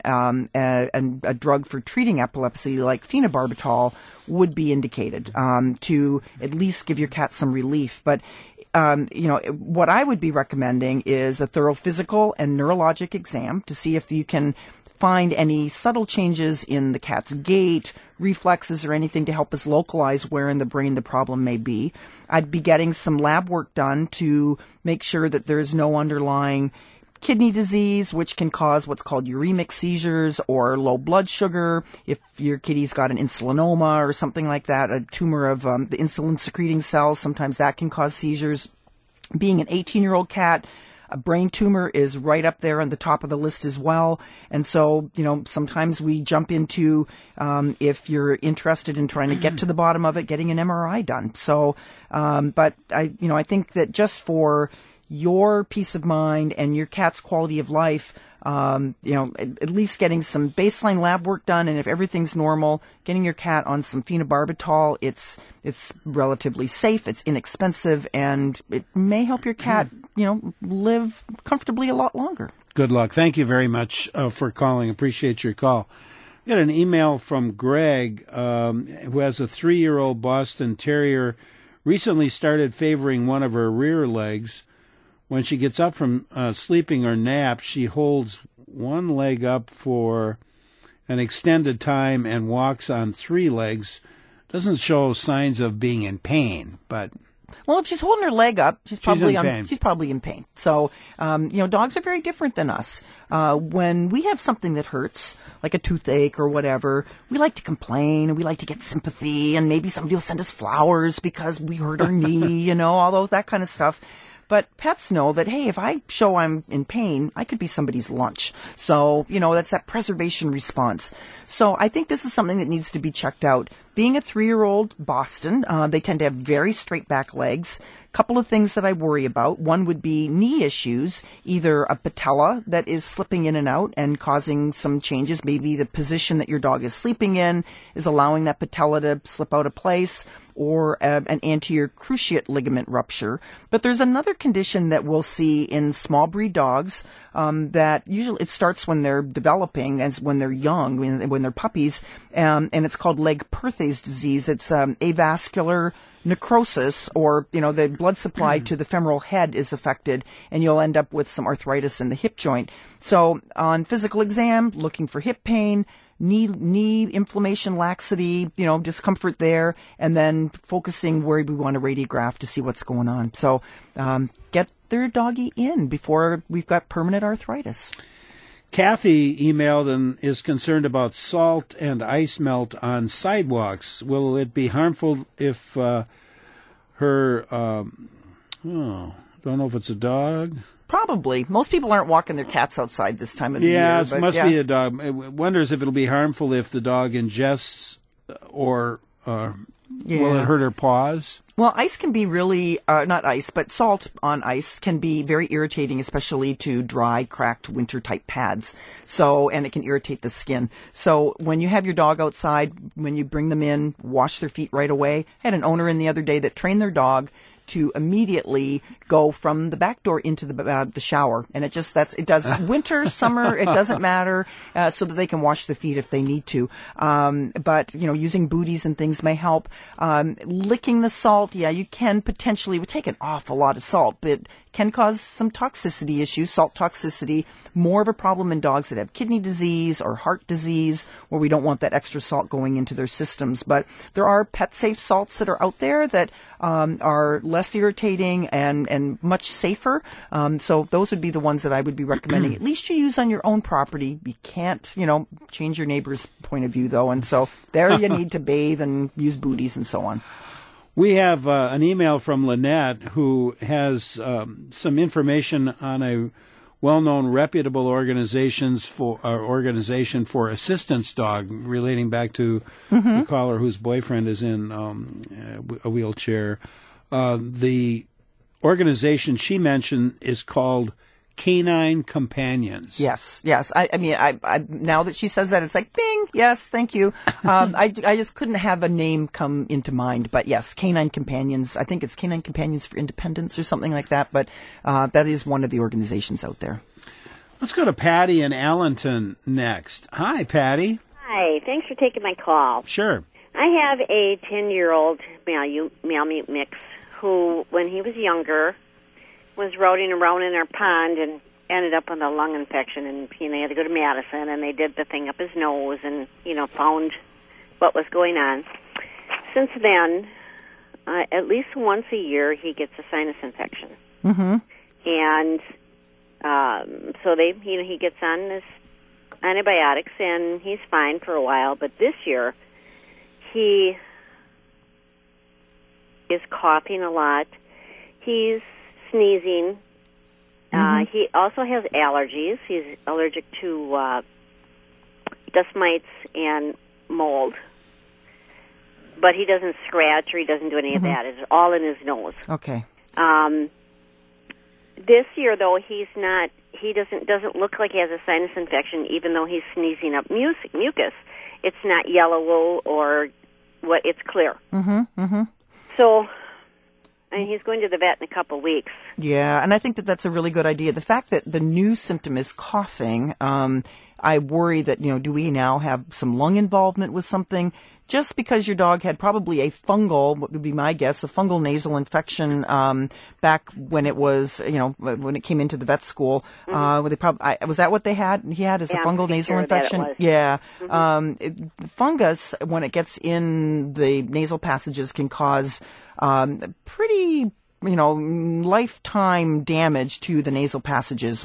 a drug for treating epilepsy like phenobarbital would be indicated to at least give your cat some relief. But what I would be recommending is a thorough physical and neurologic exam to see if you can find any subtle changes in the cat's gait, reflexes, or anything to help us localize where in the brain the problem may be. I'd be getting some lab work done to make sure that there's no underlying kidney disease, which can cause what's called uremic seizures or low blood sugar. If your kitty's got an insulinoma or something like that, a tumor of the insulin-secreting cells, sometimes that can cause seizures. Being an 18-year-old cat, a brain tumor is right up there on the top of the list as well. And so, sometimes we jump into, if you're interested in trying to get to the bottom of it, getting an MRI done. So, but I think that just for your peace of mind and your cat's quality of life, at least getting some baseline lab work done, and if everything's normal, getting your cat on some phenobarbital, it's relatively safe, it's inexpensive, and it may help your cat, live comfortably a lot longer. Good luck. Thank you very much for calling. Appreciate your call. We got an email from Greg, who has a 3-year-old Boston Terrier, recently started favoring one of her rear legs. When she gets up from sleeping or nap, she holds one leg up an extended time and walks on 3 legs. Doesn't show signs of being in pain, but... Well, if she's holding her leg up, she's probably in pain. So, dogs are very different than us. When we have something that hurts, like a toothache or whatever, we like to complain and we like to get sympathy, and maybe somebody will send us flowers because we hurt our knee, all that kind of stuff. But pets know that, hey, if I show I'm in pain, I could be somebody's lunch. So, that's that preservation response. So I think this is something that needs to be checked out. Being a 3-year-old Boston, they tend to have very straight back legs. Couple of things that I worry about. One would be knee issues, either a patella that is slipping in and out and causing some changes. Maybe the position that your dog is sleeping in is allowing that patella to slip out of place, or an anterior cruciate ligament rupture. But there's another condition that we'll see in small breed dogs that usually it starts when they're developing, as when they're young, when they're puppies, and it's called Legg-Perthes disease. It's avascular necrosis, or the blood supply to the femoral head is affected, and you'll end up with some arthritis in the hip joint. So on physical exam, looking for hip pain, knee inflammation, laxity, discomfort there, and then focusing where we want a radiograph to see what's going on. So get their doggy in before we've got permanent arthritis. Kathy emailed and is concerned about salt and ice melt on sidewalks. Will it be harmful if don't know if it's a dog? Probably. Most people aren't walking their cats outside this time of the year. Yeah, it must be a dog. It wonders if it'll be harmful if the dog ingests, or will it hurt her paws? Well, ice can be really, not ice, but salt on ice can be very irritating, especially to dry, cracked, winter-type pads. And it can irritate the skin. So when you have your dog outside, when you bring them in, wash their feet right away. I had an owner in the other day that trained their dog to immediately go from the back door into the shower, and it does winter, summer, it doesn't matter, so that they can wash the feet if they need to. But using booties and things may help. Licking the salt, you can potentially, would take an awful lot of salt, but can cause some toxicity issues. Salt toxicity, more of a problem in dogs that have kidney disease or heart disease, where we don't want that extra salt going into their systems. But there are pet-safe salts that are out there that are less irritating and much safer. So those would be the ones that I would be recommending. At least you use on your own property. You can't, change your neighbor's point of view, though. And so there you need to bathe and use booties and so on. We have an email from Lynette, who has some information on a well-known, reputable organization for assistance dog, relating back to the caller whose boyfriend is in a wheelchair. The organization she mentioned is called Canine Companions. Yes. I mean, now that she says that, it's like, bing, yes, thank you. I just couldn't have a name come into mind, but yes, Canine Companions. I think it's Canine Companions for Independence or something like that, but that is one of the organizations out there. Let's go to Patty in Allenton next. Hi, Patty. Hi, thanks for taking my call. Sure. I have a 10-year-old Malamute mix who, when he was younger, was routing around in our pond and ended up with a lung infection, and they had to go to Madison, and they did the thing up his nose and found what was going on. Since then, at least once a year, he gets a sinus infection, and so he gets on this antibiotics, and he's fine for a while. But this year, he is coughing a lot. He's sneezing. He also has allergies. He's allergic to dust mites and mold. But he doesn't scratch or he doesn't do any of that. It's all in his nose. Okay. This year, though, he doesn't look like he has a sinus infection, even though he's sneezing up mucus. It's not yellow or what. It's clear. So, and he's going to the vet in a couple of weeks. Yeah, and I think that that's a really good idea. The fact that the new symptom is coughing, I worry that, do we now have some lung involvement with something? just because your dog had probably a fungal, what would be my guess, a fungal nasal infection back when it was, when it came into the vet school. Was that what they had? He had as a fungal nasal infection? Yeah. Fungus, when it gets in the nasal passages, can cause pretty lifetime damage to the nasal passages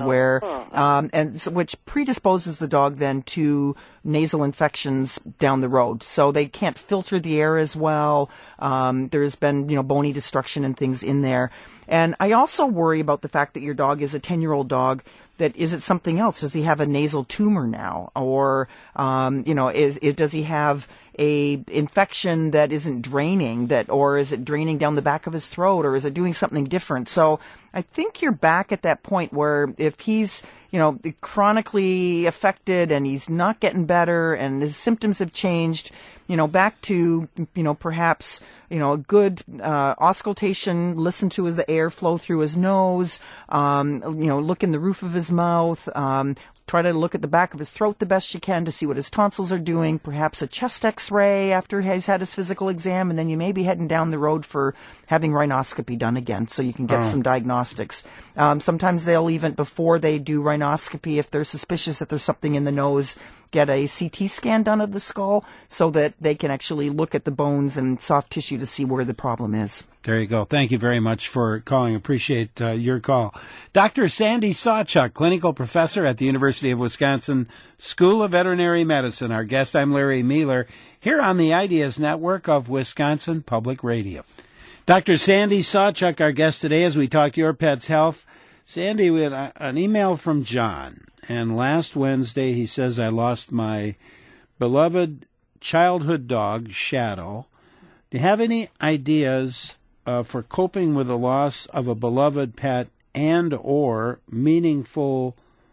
which predisposes the dog then to nasal infections down the road. So they can't filter the air as well. There's been, bony destruction and things in there. And I also worry about the fact that your dog is a 10-year-old dog. That is it something else? Does he have a nasal tumor now? Or, does he have a infection that isn't draining, or is it draining down the back of his throat, or is it doing something different? So I think you're back at that point where if he's, chronically affected and he's not getting better and his symptoms have changed, back to, perhaps, a good auscultation, listen to the air flow through his nose, look in the roof of his mouth, try to look at the back of his throat the best you can to see what his tonsils are doing, perhaps a chest x-ray after he's had his physical exam, and then you may be heading down the road for having rhinoscopy done again so you can get some diagnostics. Sometimes they'll even, before they do rhinoscopy, if they're suspicious that there's something in the nose, get a CT scan done of the skull so that they can actually look at the bones and soft tissue to see where the problem is. There you go. Thank you very much for calling. Appreciate your call. Dr. Sandy Sawchuk, clinical professor at the University of Wisconsin School of Veterinary Medicine. Our guest, I'm Larry Mueller, here on the Ideas Network of Wisconsin Public Radio. Dr. Sandy Sawchuk, our guest today as we talk your pet's health. Sandy, we had an email from John, and last Wednesday he says, I lost my beloved childhood dog, Shadow. Do you have any ideas for coping with the loss of a beloved pet and or meaningful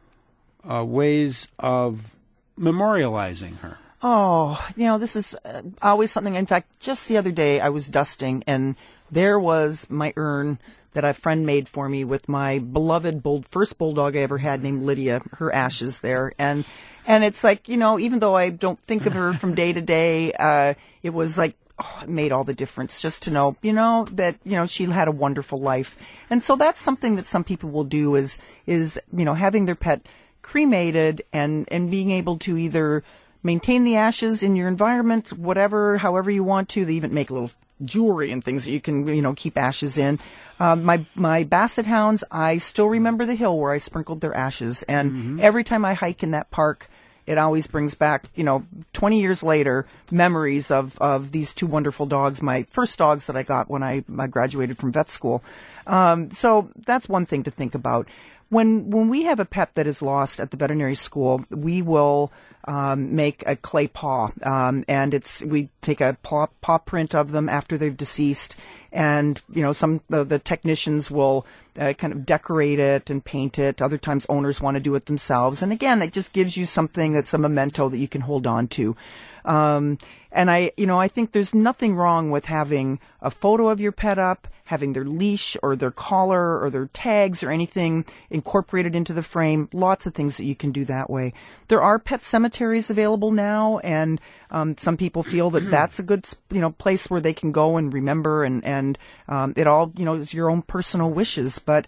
ways of memorializing her? Oh, this is always something. In fact, just the other day I was dusting and there was my urn that a friend made for me with my beloved first bulldog I ever had named Lydia, her ashes there. And it's like, even though I don't think of her from day to day, it was like, it made all the difference just to know, that, she had a wonderful life. And so that's something that some people will do is, having their pet cremated and being able to either maintain the ashes in your environment, however you want to. They even make little jewelry and things that you can, keep ashes in. My basset hounds, I still remember the hill where I sprinkled their ashes. And every time I hike in that park, it always brings back, 20 years later, memories of these two wonderful dogs, my first dogs that I got when I graduated from vet school. So that's one thing to think about. When we have a pet that is lost at the veterinary school, we will make a clay paw, and we take a paw print of them after they've deceased, and some of the technicians will kind of decorate it and paint it. Other times owners want to do it themselves, and again, it just gives you something that's a memento that you can hold on to. And I think there's nothing wrong with having a photo of your pet up, having their leash or their collar or their tags or anything incorporated into the frame. Lots of things that you can do that way. There are pet cemeteries available now, and some people feel that that's a good, place where they can go and remember, and it all, is your own personal wishes. But,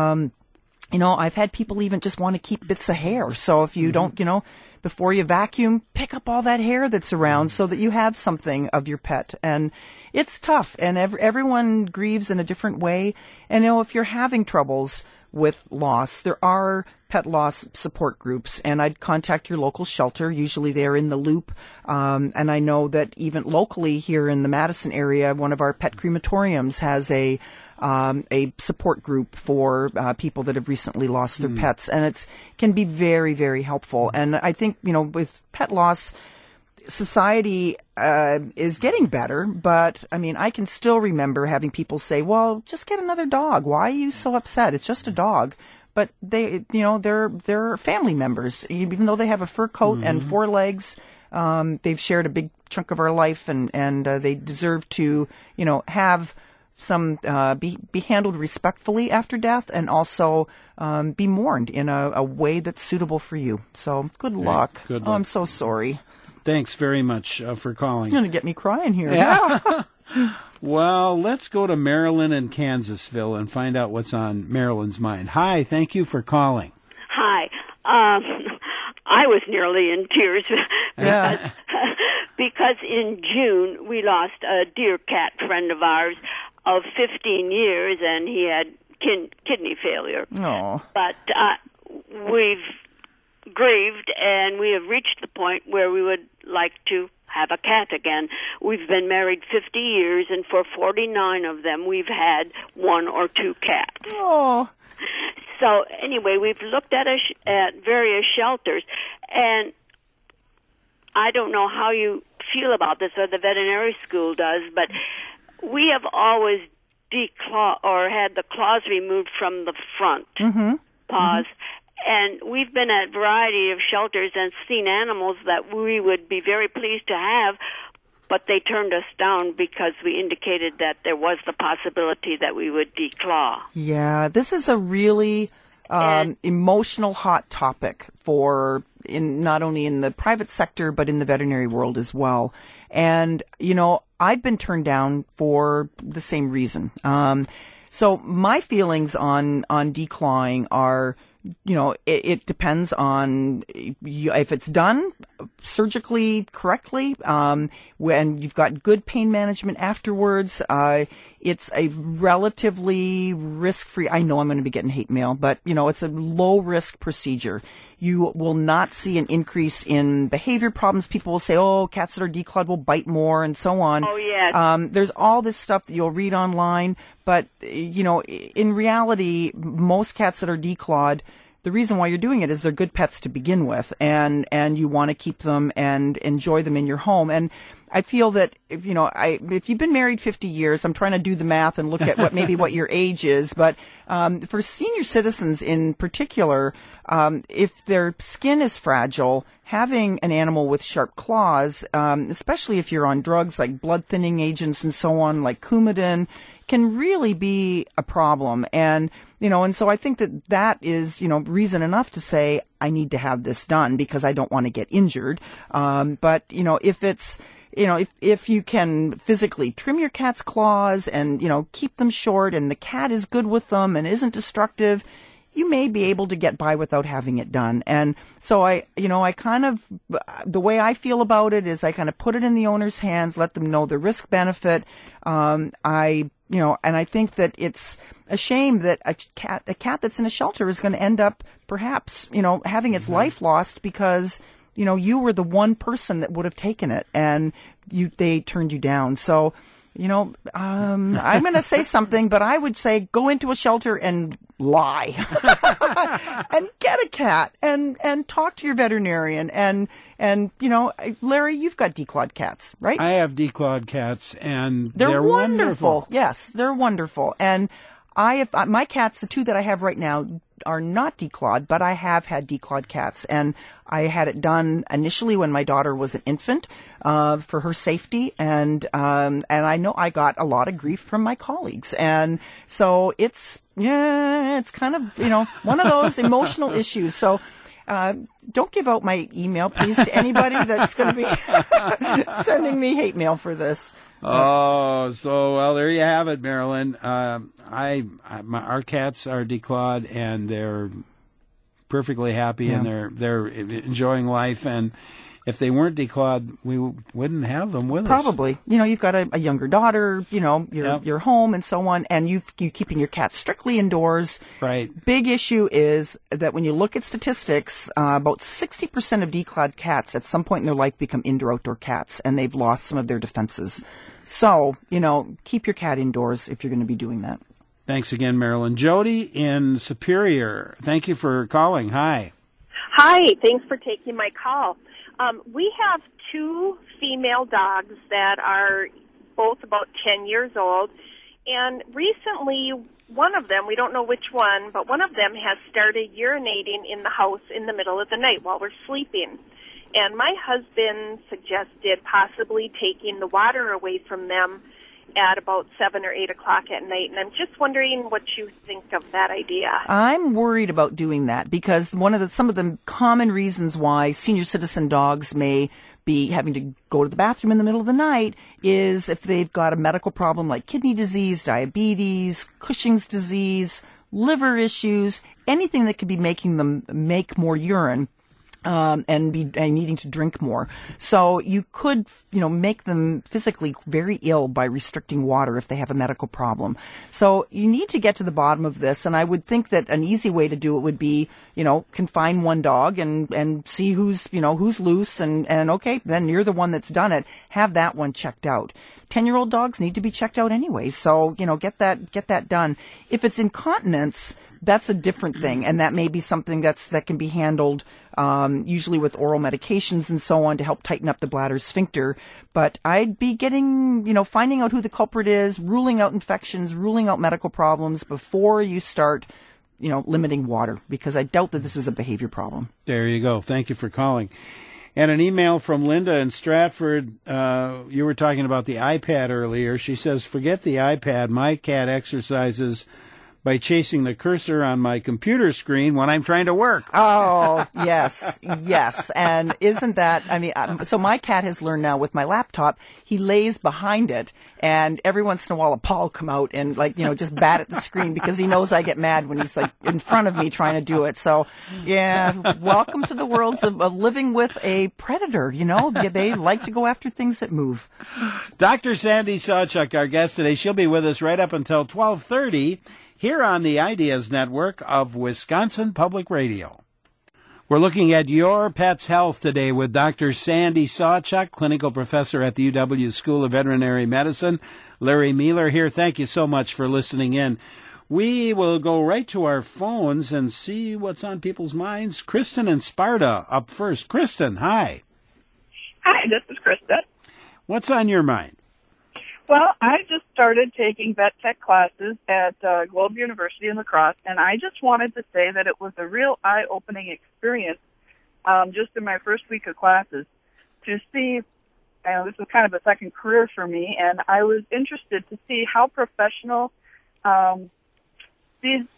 I've had people even just want to keep bits of hair. So if you don't, before you vacuum, pick up all that hair that's around so that you have something of your pet. And it's tough, and everyone grieves in a different way. And, if you're having troubles with loss, there are pet loss support groups, and I'd contact your local shelter. Usually they're in the loop. And I know that even locally here in the Madison area, one of our pet crematoriums has a support group for people that have recently lost their pets, and it can be very, very helpful. And I think, with pet loss, society is getting better, but I can still remember having people say, well, just get another dog. Why are you so upset? It's just a dog. But they're family members, even though they have a fur coat and four legs. They've shared a big chunk of our life, and they deserve to, have some be handled respectfully after death, and also be mourned in a way that's suitable for you. So good luck. Good luck. Oh, I'm so sorry. Thanks very much for calling. You're going to get me crying here. Yeah. Well, let's go to Marilyn in Kansasville and find out what's on Marilyn's mind. Hi, thank you for calling. Hi. I was nearly in tears because in June we lost a dear cat friend of ours of 15 years, and he had kidney failure. Oh. But we've grieved, and we have reached the point where we would like to have a cat again. We've been married 50 years, and for 49 of them, we've had 1 or 2 cats. Oh. So anyway, we've looked at various shelters, and I don't know how you feel about this, or the veterinary school does, but we have always had the claws removed from the front paws. And we've been at a variety of shelters and seen animals that we would be very pleased to have, but they turned us down because we indicated that there was the possibility that we would declaw. Yeah, this is a really emotional, hot topic not only in the private sector, but in the veterinary world as well. And, I've been turned down for the same reason. So my feelings on declawing are, it depends on if it's done surgically correctly, when you've got good pain management afterwards. It's a relatively risk-free, I know I'm going to be getting hate mail, but, it's a low-risk procedure. You will not see an increase in behavior problems. People will say, cats that are declawed will bite more and so on. Oh, yes. There's all this stuff that you'll read online, but, in reality, most cats that are declawed, the reason why you're doing it is they're good pets to begin with, and you want to keep them and enjoy them in your home. And I feel that if you've been married 50 years, I'm trying to do the math and look at what your age is, but for senior citizens in particular, if their skin is fragile, having an animal with sharp claws, especially if you're on drugs like blood thinning agents and so on, like Coumadin, can really be a problem. And so I think that is, reason enough to say, I need to have this done because I don't want to get injured. But, if it's, if you can physically trim your cat's claws and, keep them short and the cat is good with them and isn't destructive, you may be able to get by without having it done. And so the way I feel about it is I kind of put it in the owner's hands, let them know the risk benefit. And I think that it's a shame that a cat that's in a shelter is going to end up perhaps, having its life lost because, you were the one person that would have taken it and they turned you down. So, I'm going to say something, but I would say go into a shelter and lie and get a cat and talk to your veterinarian and Larry, you've got declawed cats, right? I have declawed cats and they're wonderful. Yes, they're wonderful. And my cats, the 2 that I have right now, are not declawed, but I have had declawed cats, and I had it done initially when my daughter was an infant, for her safety, and I know I got a lot of grief from my colleagues, and so it's kind of, one of those emotional issues. So, don't give out my email, please, to anybody that's going to be sending me hate mail for this. Well, there you have it, Marilyn. Our cats are declawed and they're perfectly happy and they're enjoying life. And if they weren't declawed, we wouldn't have them with us. Probably. You've got a younger daughter, your home and so on, and you keeping your cats strictly indoors. Right. Big issue is that when you look at statistics, about 60% of declawed cats at some point in their life become indoor-outdoor cats, and they've lost some of their defenses. So, keep your cat indoors if you're going to be doing that. Thanks again, Marilyn. Jody in Superior, thank you for calling. Hi. Hi, thanks for taking my call. We have 2 female dogs that are both about 10 years old, and recently one of them, we don't know which one, but one of them has started urinating in the house in the middle of the night while we're sleeping. And my husband suggested possibly taking the water away from them at about 7 or 8 o'clock at night. And I'm just wondering what you think of that idea. I'm worried about doing that because some of the common reasons why senior citizen dogs may be having to go to the bathroom in the middle of the night is if they've got a medical problem like kidney disease, diabetes, Cushing's disease, liver issues, anything that could be making them make more urine. And needing to drink more. So you could, make them physically very ill by restricting water if they have a medical problem. So you need to get to the bottom of this. And I would think that an easy way to do it would be, confine one dog and see who's loose and okay, then you're the one that's done it. Have that one checked out. 10-year-old dogs need to be checked out anyway. So, get that done. If it's incontinence, that's a different thing, and that may be something that can be handled usually with oral medications and so on to help tighten up the bladder sphincter. But I'd be finding out who the culprit is, ruling out infections, ruling out medical problems before you start, limiting water, because I doubt that this is a behavior problem. There you go. Thank you for calling. And an email from Linda in Stratford. You were talking about the iPad earlier. She says, forget the iPad. My cat exercises by chasing the cursor on my computer screen when I'm trying to work. Oh, yes. And isn't that, so my cat has learned now with my laptop, he lays behind it, and every once in a while a paw will come out and just bat at the screen because he knows I get mad when he's in front of me trying to do it. So, yeah, welcome to the worlds of living with a predator, They like to go after things that move. Dr. Sandy Sawchuk, our guest today, she'll be with us right up until 12:30. Here on the Ideas Network of Wisconsin Public Radio. We're looking at your pet's health today with Dr. Sandy Sawchuk, clinical professor at the UW School of Veterinary Medicine. Larry Mueller here. Thank you so much for listening in. We will go right to our phones and see what's on people's minds. Kristen in Sparta up first. Kristen, hi. Hi, this is Kristen. What's on your mind? Well, I just started taking vet tech classes at Globe University in La Crosse, and I just wanted to say that it was a real eye-opening experience just in my first week of classes to see, this was kind of a second career for me, and I was interested to see how professional this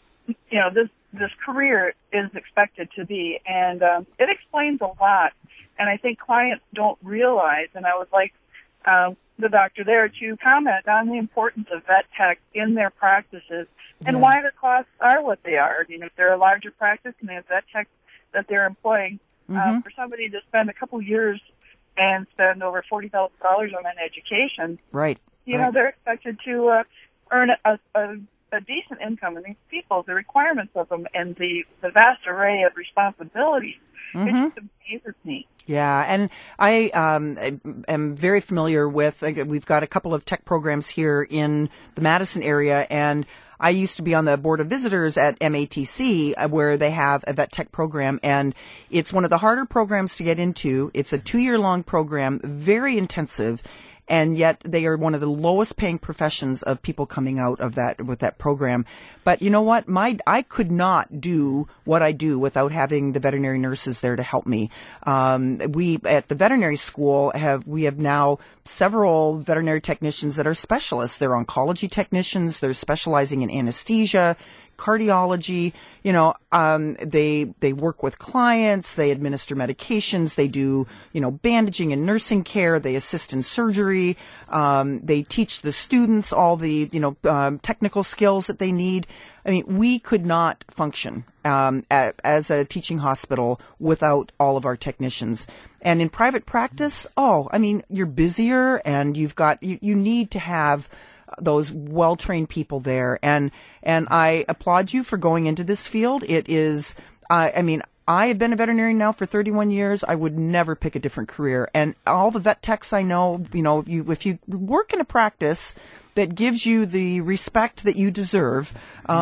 career is expected to be, and it explains a lot, and I think clients don't realize, and I would like the doctor there to comment on the importance of vet tech in their practices and why the costs are what they are. If they're a larger practice and they have vet tech that they're employing, for somebody to spend a couple years and spend over $40,000 on an education, right? They're expected to earn a decent income, and these people, the requirements of them, and the vast array of responsibilities, it just amazes me. Yeah, and I am very familiar with, we've got a couple of tech programs here in the Madison area, and I used to be on the board of visitors at MATC where they have a vet tech program, and it's one of the harder programs to get into. It's a 2-year-long program, very intensive, and yet they are one of the lowest paying professions of people coming out of that with that program. But you know what? I could not do what I do without having the veterinary nurses there to help me. We at the veterinary school have now several veterinary technicians that are specialists. They're oncology technicians. They're specializing in anesthesia, cardiology. They work with clients, they administer medications, they do, bandaging and nursing care, they assist in surgery, they teach the students all the, technical skills that they need. I mean, we could not function as a teaching hospital without all of our technicians. And in private practice, you're busier, and you've got, you need to have those well-trained people there. And I applaud you for going into this field. It is, I have been a veterinarian now for 31 years. I would never pick a different career. And all the vet techs I know, if you work in a practice that gives you the respect that you deserve,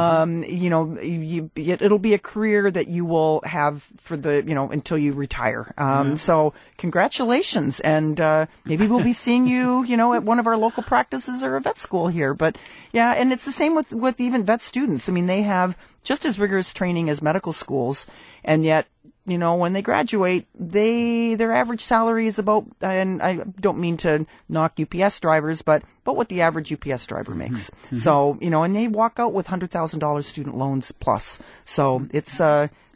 it'll be a career that you will have for until you retire. So congratulations. And, maybe we'll be seeing you, at one of our local practices or a vet school here. But yeah, and it's the same with even vet students. I mean, they have just as rigorous training as medical schools, and yet, when they graduate, their average salary is about, and I don't mean to knock UPS drivers, but what the average UPS driver makes. So, and they walk out with $100,000 student loans plus. So it's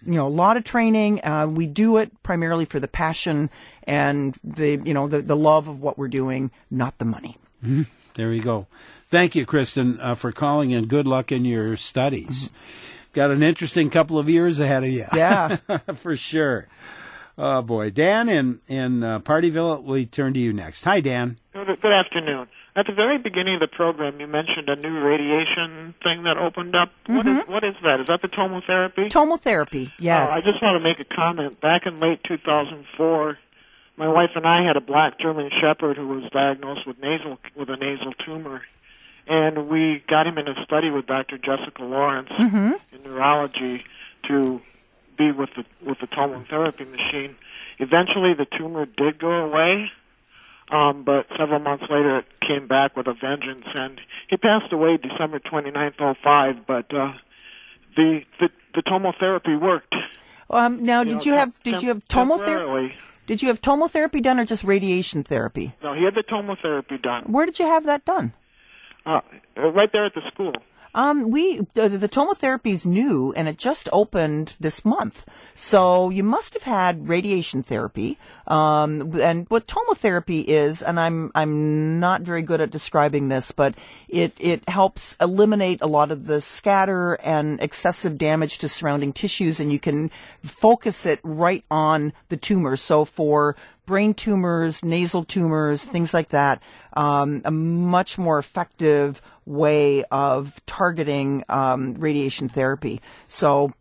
a lot of training. We do it primarily for the passion and the love of what we're doing, not the money. Mm-hmm. There you go. Thank you, Kristen, for calling, and good luck in your studies. Got an interesting couple of years ahead of you. Yeah. For sure. Oh, boy. Dan in Partyville, we turn to you next. Hi, Dan. Good afternoon. At the very beginning of the program, you mentioned a new radiation thing that opened up. Mm-hmm. What is that? Is that the tomotherapy? Tomotherapy, yes. I just want to make a comment. Back in late 2004, my wife and I had a black German Shepherd who was diagnosed with a nasal tumor. And we got him in a study with Dr. Jessica Lawrence in neurology to be with the tomotherapy machine. Eventually, the tumor did go away, but several months later, it came back with a vengeance. And he passed away December 29th, 2005. But the tomotherapy worked. Now, did you have tomotherapy? Did you have tomotherapy done or just radiation therapy? No, he had the tomotherapy done. Where did you have that done? Right there at the school. The tomotherapy is new, and it just opened this month. So you must have had radiation therapy. And what tomotherapy is, and I'm not very good at describing this, but it helps eliminate a lot of the scatter and excessive damage to surrounding tissues, and you can focus it right on the tumor. So for brain tumors, nasal tumors, things like that, a much more effective way of targeting radiation therapy. So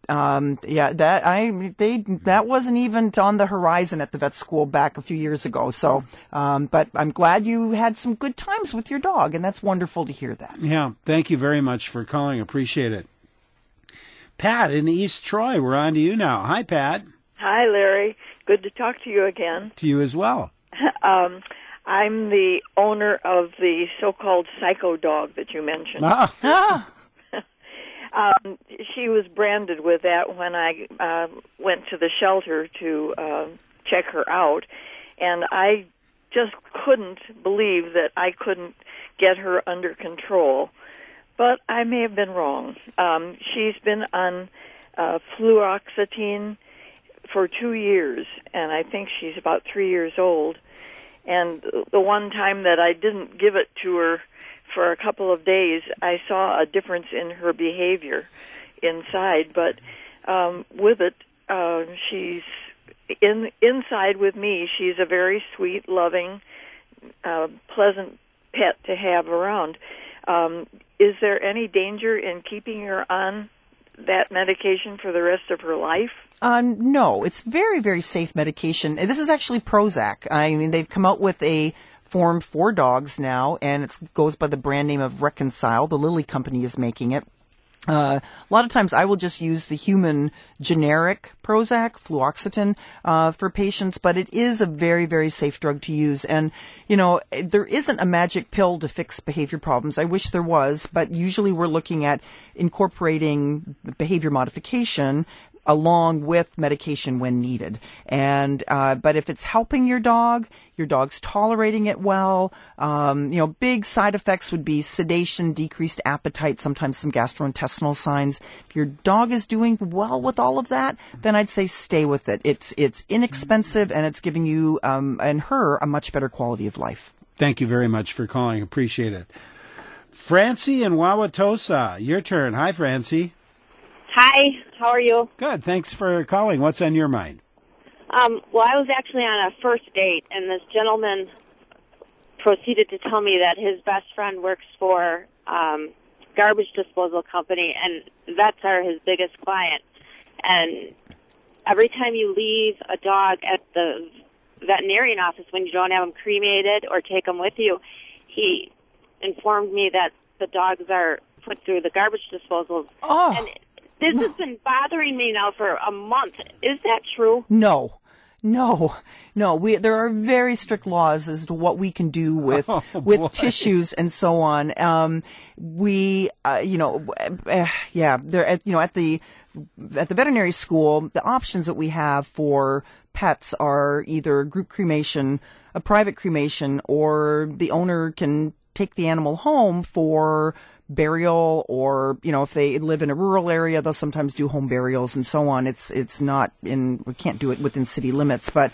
that wasn't even on the horizon at the vet school back a few years ago. So, but I'm glad you had some good times with your dog, and that's wonderful to hear that. Yeah, thank you very much for calling. Appreciate it. Pat in East Troy, we're on to you now. Hi, Pat. Hi, Larry. Good to talk to you again. To you as well. I'm the owner of the so-called psycho dog that you mentioned. She was branded with that when I went to the shelter to check her out, and I just couldn't believe that I couldn't get her under control. But I may have been wrong. She's been on fluoxetine for 2 years, and I think she's about 3 years old. And the one time that I didn't give it to her for a couple of days, I saw a difference in her behavior inside. But with it, she's inside with me. She's a very sweet, loving, pleasant pet to have around. Is there any danger in keeping her on that medication for the rest of her life? No, it's very, very safe medication. This is actually Prozac. I mean, they've come out with a form for dogs now, and it goes by the brand name of Reconcile. The Lilly company is making it. A lot of times I will just use the human generic Prozac, fluoxetine, for patients, but it is a very, very safe drug to use. And, there isn't a magic pill to fix behavior problems. I wish there was, but usually we're looking at incorporating behavior modification along with medication when needed. And, but if it's helping your dog's tolerating it well, big side effects would be sedation, decreased appetite, sometimes some gastrointestinal signs. If your dog is doing well with all of that, then I'd say stay with it. It's inexpensive, and it's giving you, and her a much better quality of life. Thank you very much for calling. Appreciate it. Francie in Wauwatosa, your turn. Hi, Francie. Hi, how are you? Good, thanks for calling. What's on your mind? Well, I was actually on a first date, and this gentleman proceeded to tell me that his best friend works for garbage disposal company, and vets are his biggest client. And every time you leave a dog at the veterinarian office when you don't have them cremated or take them with you, he informed me that the dogs are put through the garbage disposal. Oh. And this has been bothering me now for a month. Is that true? No. There are very strict laws as to what we can do with tissues and so on. There at the veterinary school, the options that we have for pets are either group cremation, a private cremation, or the owner can take the animal home for burial, or, if they live in a rural area, they'll sometimes do home burials and so on. It's not we can't do it within city limits, but,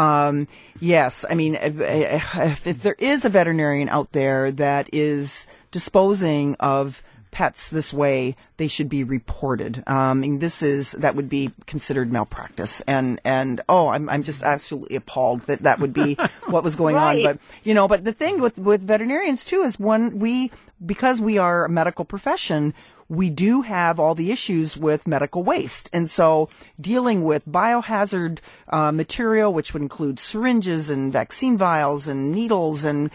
yes, I mean, if there is a veterinarian out there that is disposing of pets this way, they should be reported. That would be considered malpractice, and I'm just absolutely appalled that would be what was going on. But but the thing with veterinarians too is because we are a medical profession, we do have all the issues with medical waste. And so dealing with biohazard material, which would include syringes and vaccine vials and needles and,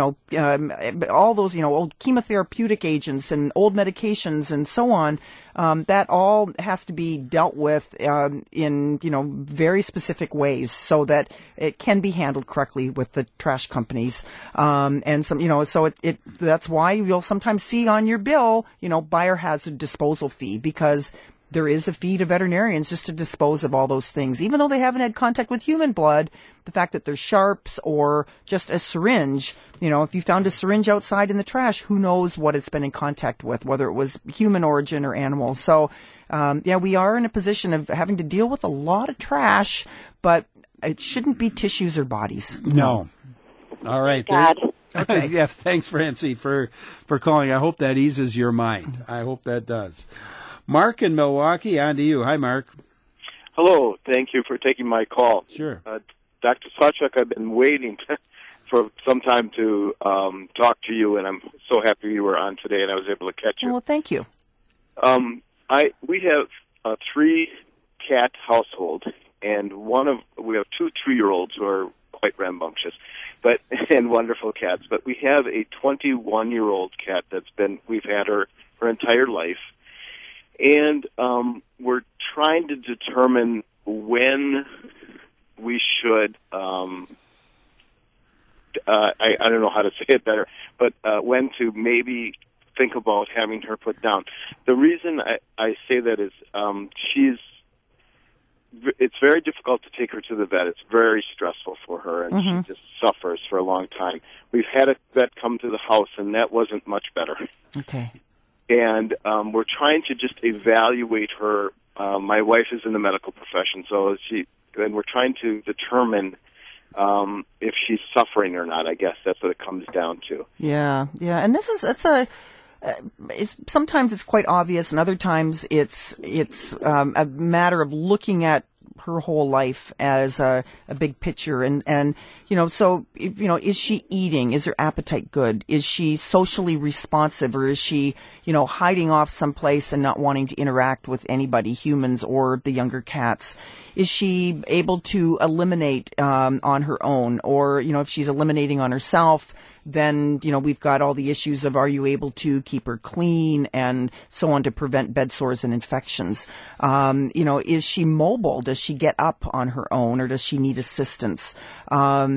all those, old chemotherapeutic agents and old medications and so on, that all has to be dealt with in, very specific ways so that it can be handled correctly with the trash companies. And some, so that's why you'll sometimes see on your bill, biohazard disposal fee, because there is a fee to veterinarians just to dispose of all those things. Even though they haven't had contact with human blood, the fact that they're sharps or just a syringe, if you found a syringe outside in the trash, who knows what it's been in contact with, whether it was human origin or animal. So, we are in a position of having to deal with a lot of trash, but it shouldn't be tissues or bodies. No. All right. Okay. Yes. Thanks, Francie, for calling. I hope that eases your mind. I hope that does. Mark in Milwaukee, on to you. Hi, Mark. Hello. Thank you for taking my call. Sure. Dr. Sawchuk, I've been waiting for some time to talk to you, and I'm so happy you were on today and I was able to catch you. Well, thank you. We have a 3-cat household, and we have 2 3-year-olds who are quite rambunctious, and wonderful cats. But we have a 21-year-old cat we've had her entire life. And we're trying to determine when we should, I don't know how to say it better, but when to maybe think about having her put down. The reason I say that is it's very difficult to take her to the vet. It's very stressful for her, and she just suffers for a long time. We've had a vet come to the house, and that wasn't much better. Okay. And we're trying to just evaluate her. My wife is in the medical profession, and we're trying to determine if she's suffering or not. I guess that's what it comes down to. Yeah. And sometimes it's quite obvious, and other times it's a matter of looking at her whole life as a big picture, and so is she eating? Is her appetite good? Is she socially responsive, or is she hiding off someplace and not wanting to interact with anybody, humans or the younger cats? Is she able to eliminate on her own, or if she's eliminating on herself, then we've got all the issues of, are you able to keep her clean and so on to prevent bed sores and infections? Is she mobile? Does she get up on her own, or does she need assistance? Her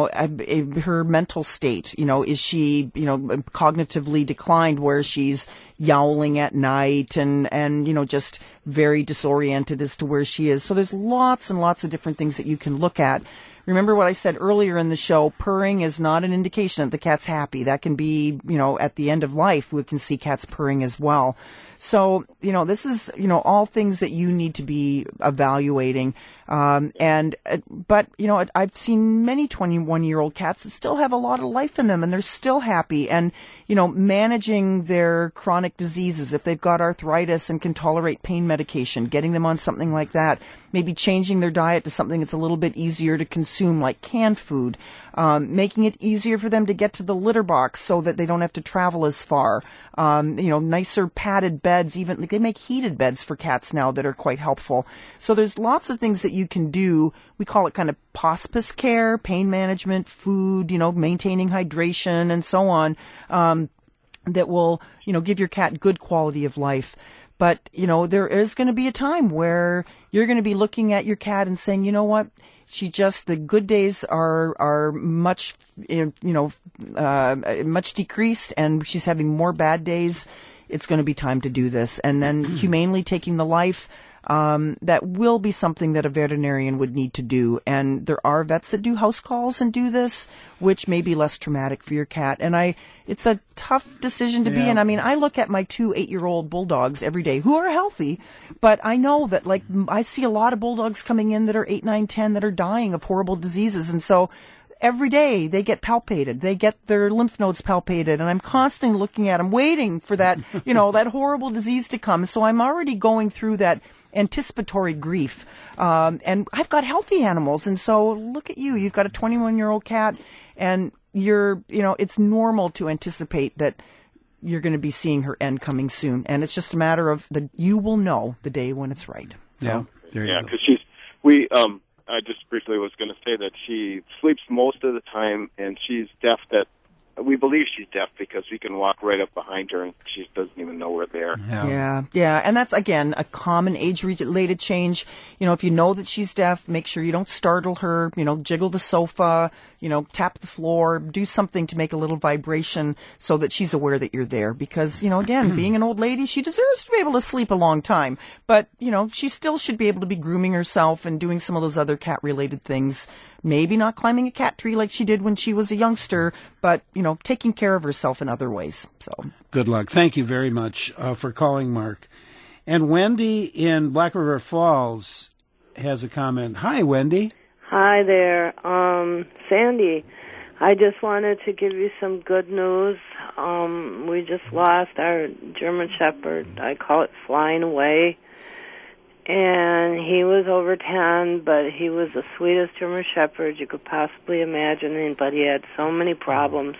mental state, is she cognitively declined, where she's yowling at night and just very disoriented as to where she is? So there's lots and lots of different things that you can look at. Remember what I said earlier in the show, purring is not an indication that the cat's happy. That can be, at the end of life, we can see cats purring as well. So, this is, all things that you need to be evaluating. But I've seen many 21-year-old cats that still have a lot of life in them, and they're still happy. And, managing their chronic diseases, if they've got arthritis and can tolerate pain medication, getting them on something like that, maybe changing their diet to something that's a little bit easier to consume, like canned food, making it easier for them to get to the litter box so that they don't have to travel as far. Nicer padded beds, even they make heated beds for cats now that are quite helpful. So there's lots of things that you can do. We call it kind of hospice care, pain management, food, maintaining hydration and so on, that will, give your cat good quality of life. But, there is going to be a time where you're going to be looking at your cat and saying, you know what? The good days are much, much decreased, and she's having more bad days. It's going to be time to do this. And then humanely taking the life, that will be something that a veterinarian would need to do. And there are vets that do house calls and do this, which may be less traumatic for your cat. And it's a tough decision to be in. I mean, I look at my 2 8-year-old bulldogs every day who are healthy, but I know that, like, I see a lot of bulldogs coming in that are 8, 9, 10 that are dying of horrible diseases. And so every day they get palpated, they get their lymph nodes palpated, and I'm constantly looking at them, waiting for that, that horrible disease to come. So I'm already going through that anticipatory grief. And I've got healthy animals. And so look at you, you've got a 21-year-old cat, and it's normal to anticipate that you're going to be seeing her end coming soon. And it's just a matter of you will know the day when it's right. Yeah. There you go. Because I just briefly was going to say that she sleeps most of the time, and she's deaf. That we believe she's deaf because we can walk right up behind her and she doesn't even know we're there. Yeah. And that's, again, a common age-related change. If you know that she's deaf, make sure you don't startle her, jiggle the sofa, tap the floor, do something to make a little vibration so that she's aware that you're there. Because, again, being an old lady, she deserves to be able to sleep a long time. But, she still should be able to be grooming herself and doing some of those other cat-related things. Maybe not climbing a cat tree like she did when she was a youngster, but, taking care of herself in other ways. So good luck. Thank you very much for calling, Mark. And Wendy in Black River Falls has a comment. Hi, Wendy. Hi there. Sandy, I just wanted to give you some good news. We just lost our German Shepherd. I call it Flying Away. And he was over 10, but he was the sweetest German Shepherd you could possibly imagine, but he had so many problems.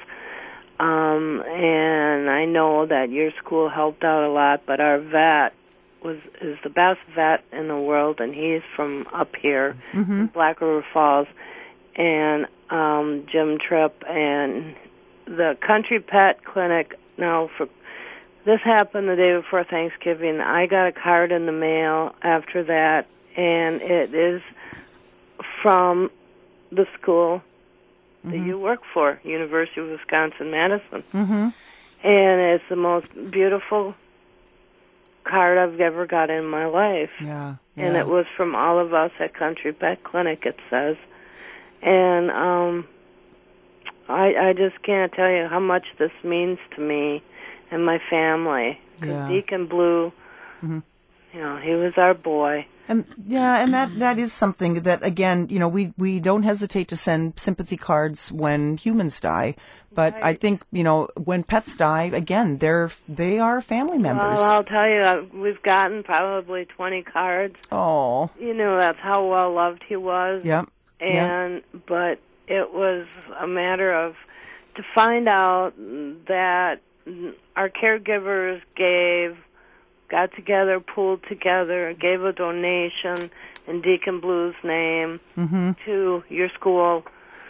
And I know that your school helped out a lot, but our vet is the best vet in the world, and he's from up here, Black River Falls, and Jim Tripp, and the Country Pet Clinic. Now, this happened the day before Thanksgiving. I got a card in the mail after that, and it is from the school that you work for, University of Wisconsin-Madison. And it's the most beautiful card I've ever got in my life. And it was from all of us at Country Pet Clinic, it says. And I just can't tell you how much this means to me and my family. Because Deacon Blue, he was our boy. And that is something that, again, we don't hesitate to send sympathy cards when humans die. But I think, when pets die, again, they are family members. Well, I'll tell you, we've gotten probably 20 cards. Oh. That's how well loved he was. But it was a matter of to find out that our caregivers got together, pooled together, gave a donation in Deacon Blue's name to your school.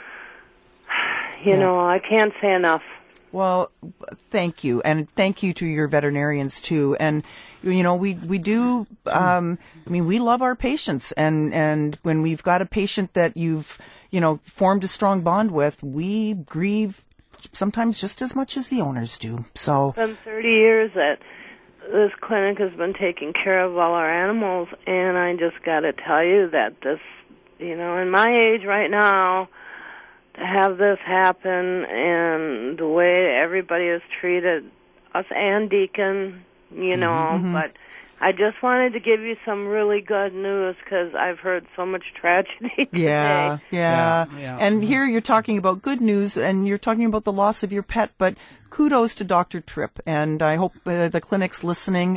I can't say enough. Well, thank you. And thank you to your veterinarians, too. And, we do, we love our patients. And when we've got a patient that you've, formed a strong bond with, we grieve sometimes just as much as the owners do. So it's been 30 years that this clinic has been taking care of all our animals, and I just got to tell you that this, in my age right now, to have this happen and the way everybody has treated us and Deacon, but I just wanted to give you some really good news because I've heard so much tragedy today. Yeah. And here you're talking about good news, and you're talking about the loss of your pet, but kudos to Dr. Tripp, and I hope the clinic's listening.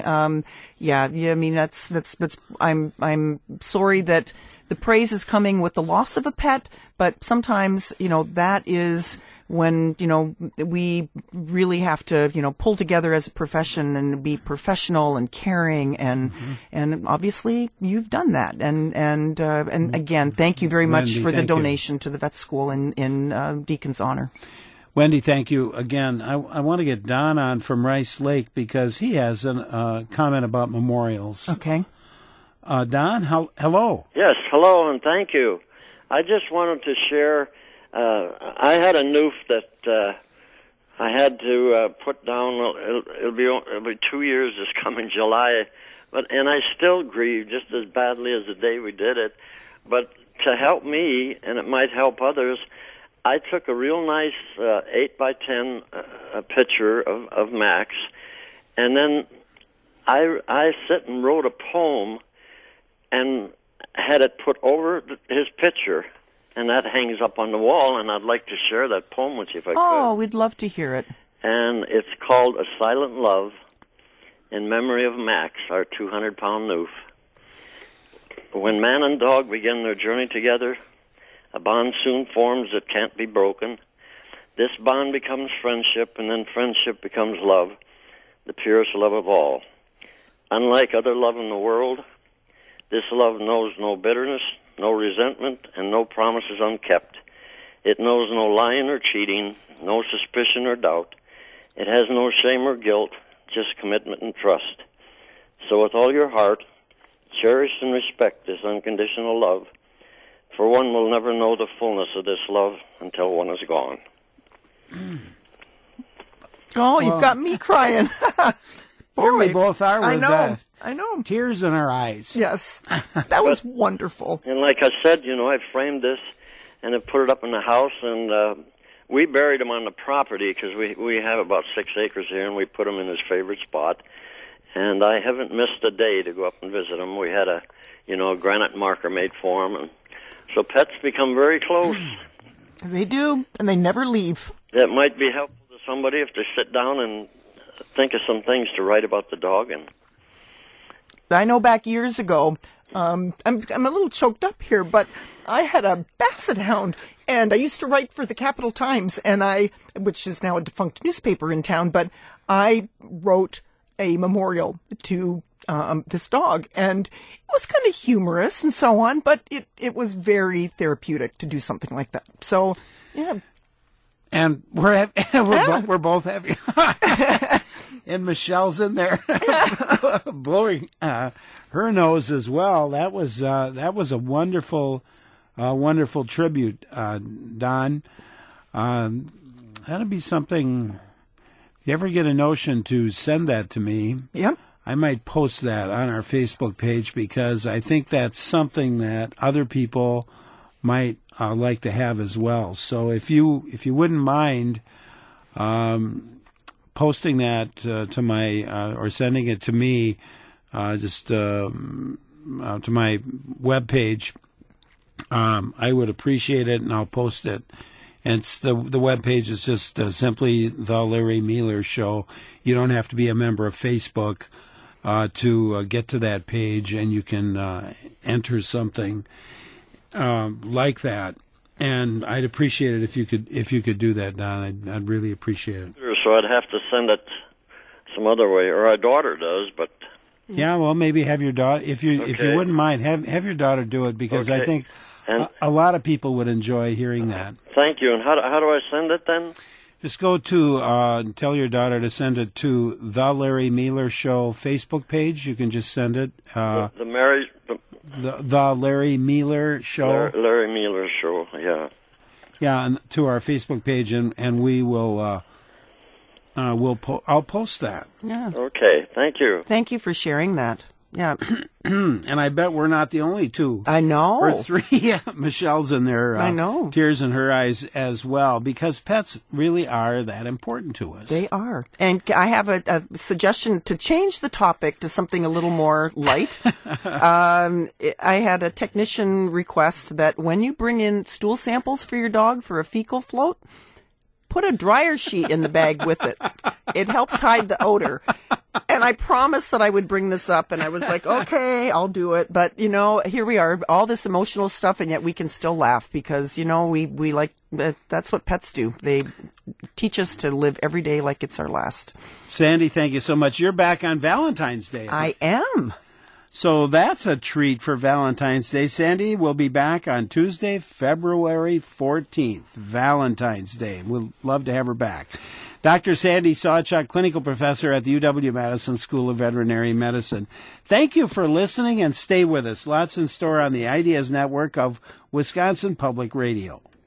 That's I'm sorry that the praise is coming with the loss of a pet, but sometimes, that is when, we really have to, pull together as a profession and be professional and caring, and obviously you've done that. And again, thank you very much for the donation to the vet school in Deacon's honor. Wendy, thank you again. I want to get Don on from Rice Lake because he has a comment about memorials. Okay. Don, hello. Yes, hello, and thank you. I just wanted to share, I had a noof that I had to put down. It'll be 2 years this coming July and I still grieve just as badly as the day we did it. But to help me, and it might help others, I took a real nice 8x10 picture of Max, and then I sit and wrote a poem and had it put over his picture, and that hangs up on the wall, and I'd like to share that poem with you if I could. Oh, we'd love to hear it. And it's called A Silent Love in memory of Max, our 200-pound noof. When man and dog begin their journey together, a bond soon forms that can't be broken. This bond becomes friendship, and then friendship becomes love, the purest love of all. Unlike other love in the world, this love knows no bitterness, no resentment, and no promises unkept. It knows no lying or cheating, no suspicion or doubt. It has no shame or guilt, just commitment and trust. So with all your heart, cherish and respect this unconditional love, for one will never know the fullness of this love until one is gone. Oh, you've got me crying. Here we both are with I know. Tears in our eyes. Yes. That was wonderful. And like I said, I framed this and I put it up in the house, and we buried him on the property because we have about 6 acres here, and we put him in his favorite spot. And I haven't missed a day to go up and visit him. We had a granite marker made for him, and so pets become very close. They do, and they never leave. That might be helpful to somebody if they sit down and think of some things to write about the dog. And I know back years ago, I'm a little choked up here, but I had a Basset Hound, and I used to write for the Capital Times, which is now a defunct newspaper in town, but I wrote a memorial to this dog, and it was kind of humorous and so on, but it was very therapeutic to do something like that. So, yeah. And we're both happy. And Michelle's in there blowing her nose as well. That was a wonderful tribute, Don. That'd be something. If you ever get a notion to send that to me, yep, I might post that on our Facebook page, because I think that's something that other people might like to have as well. So if you wouldn't mind posting that to my or sending it to me, just to my webpage, I would appreciate it, and I'll post it. And it's the webpage is just simply The Larry Mealer Show. You don't have to be a member of Facebook to get to that page, and you can enter something like that. And I'd appreciate it if you could do that, Don. I'd really appreciate it. So I'd have to send it some other way, or our daughter does, but. Yeah, well, maybe have your daughter, if you wouldn't mind, have your daughter do it, because I think a lot of people would enjoy hearing that. Thank you. And how do I send it then? Just go to tell your daughter to send it to The Larry Mealer Show Facebook page. You can just send it. The Larry Mealer Show. Larry Mealer Show. Yeah. Yeah, and to our Facebook page, and we will. I'll post that. Yeah. Okay. Thank you. Thank you for sharing that. Yeah. And I bet we're not the only two. I know. Or three. Michelle's in there. I know. Tears in her eyes as well, because pets really are that important to us. They are. And I have a suggestion to change the topic to something a little more light. I had a technician request that when you bring in stool samples for your dog for a fecal float, put a dryer sheet in the bag with it. It helps hide the odor. And I promised that I would bring this up, and I was like, okay, I'll do it. But, here we are, all this emotional stuff, and yet we can still laugh because, we like, that's what pets do. They teach us to live every day like it's our last. Sandy, thank you so much. You're back on Valentine's Day. I am. So that's a treat for Valentine's Day. Sandy will be back on Tuesday, February 14th, Valentine's Day. We'd love to have her back. Dr. Sandy Sawchuk, clinical professor at the UW-Madison School of Veterinary Medicine. Thank you for listening, and stay with us. Lots in store on the Ideas Network of Wisconsin Public Radio.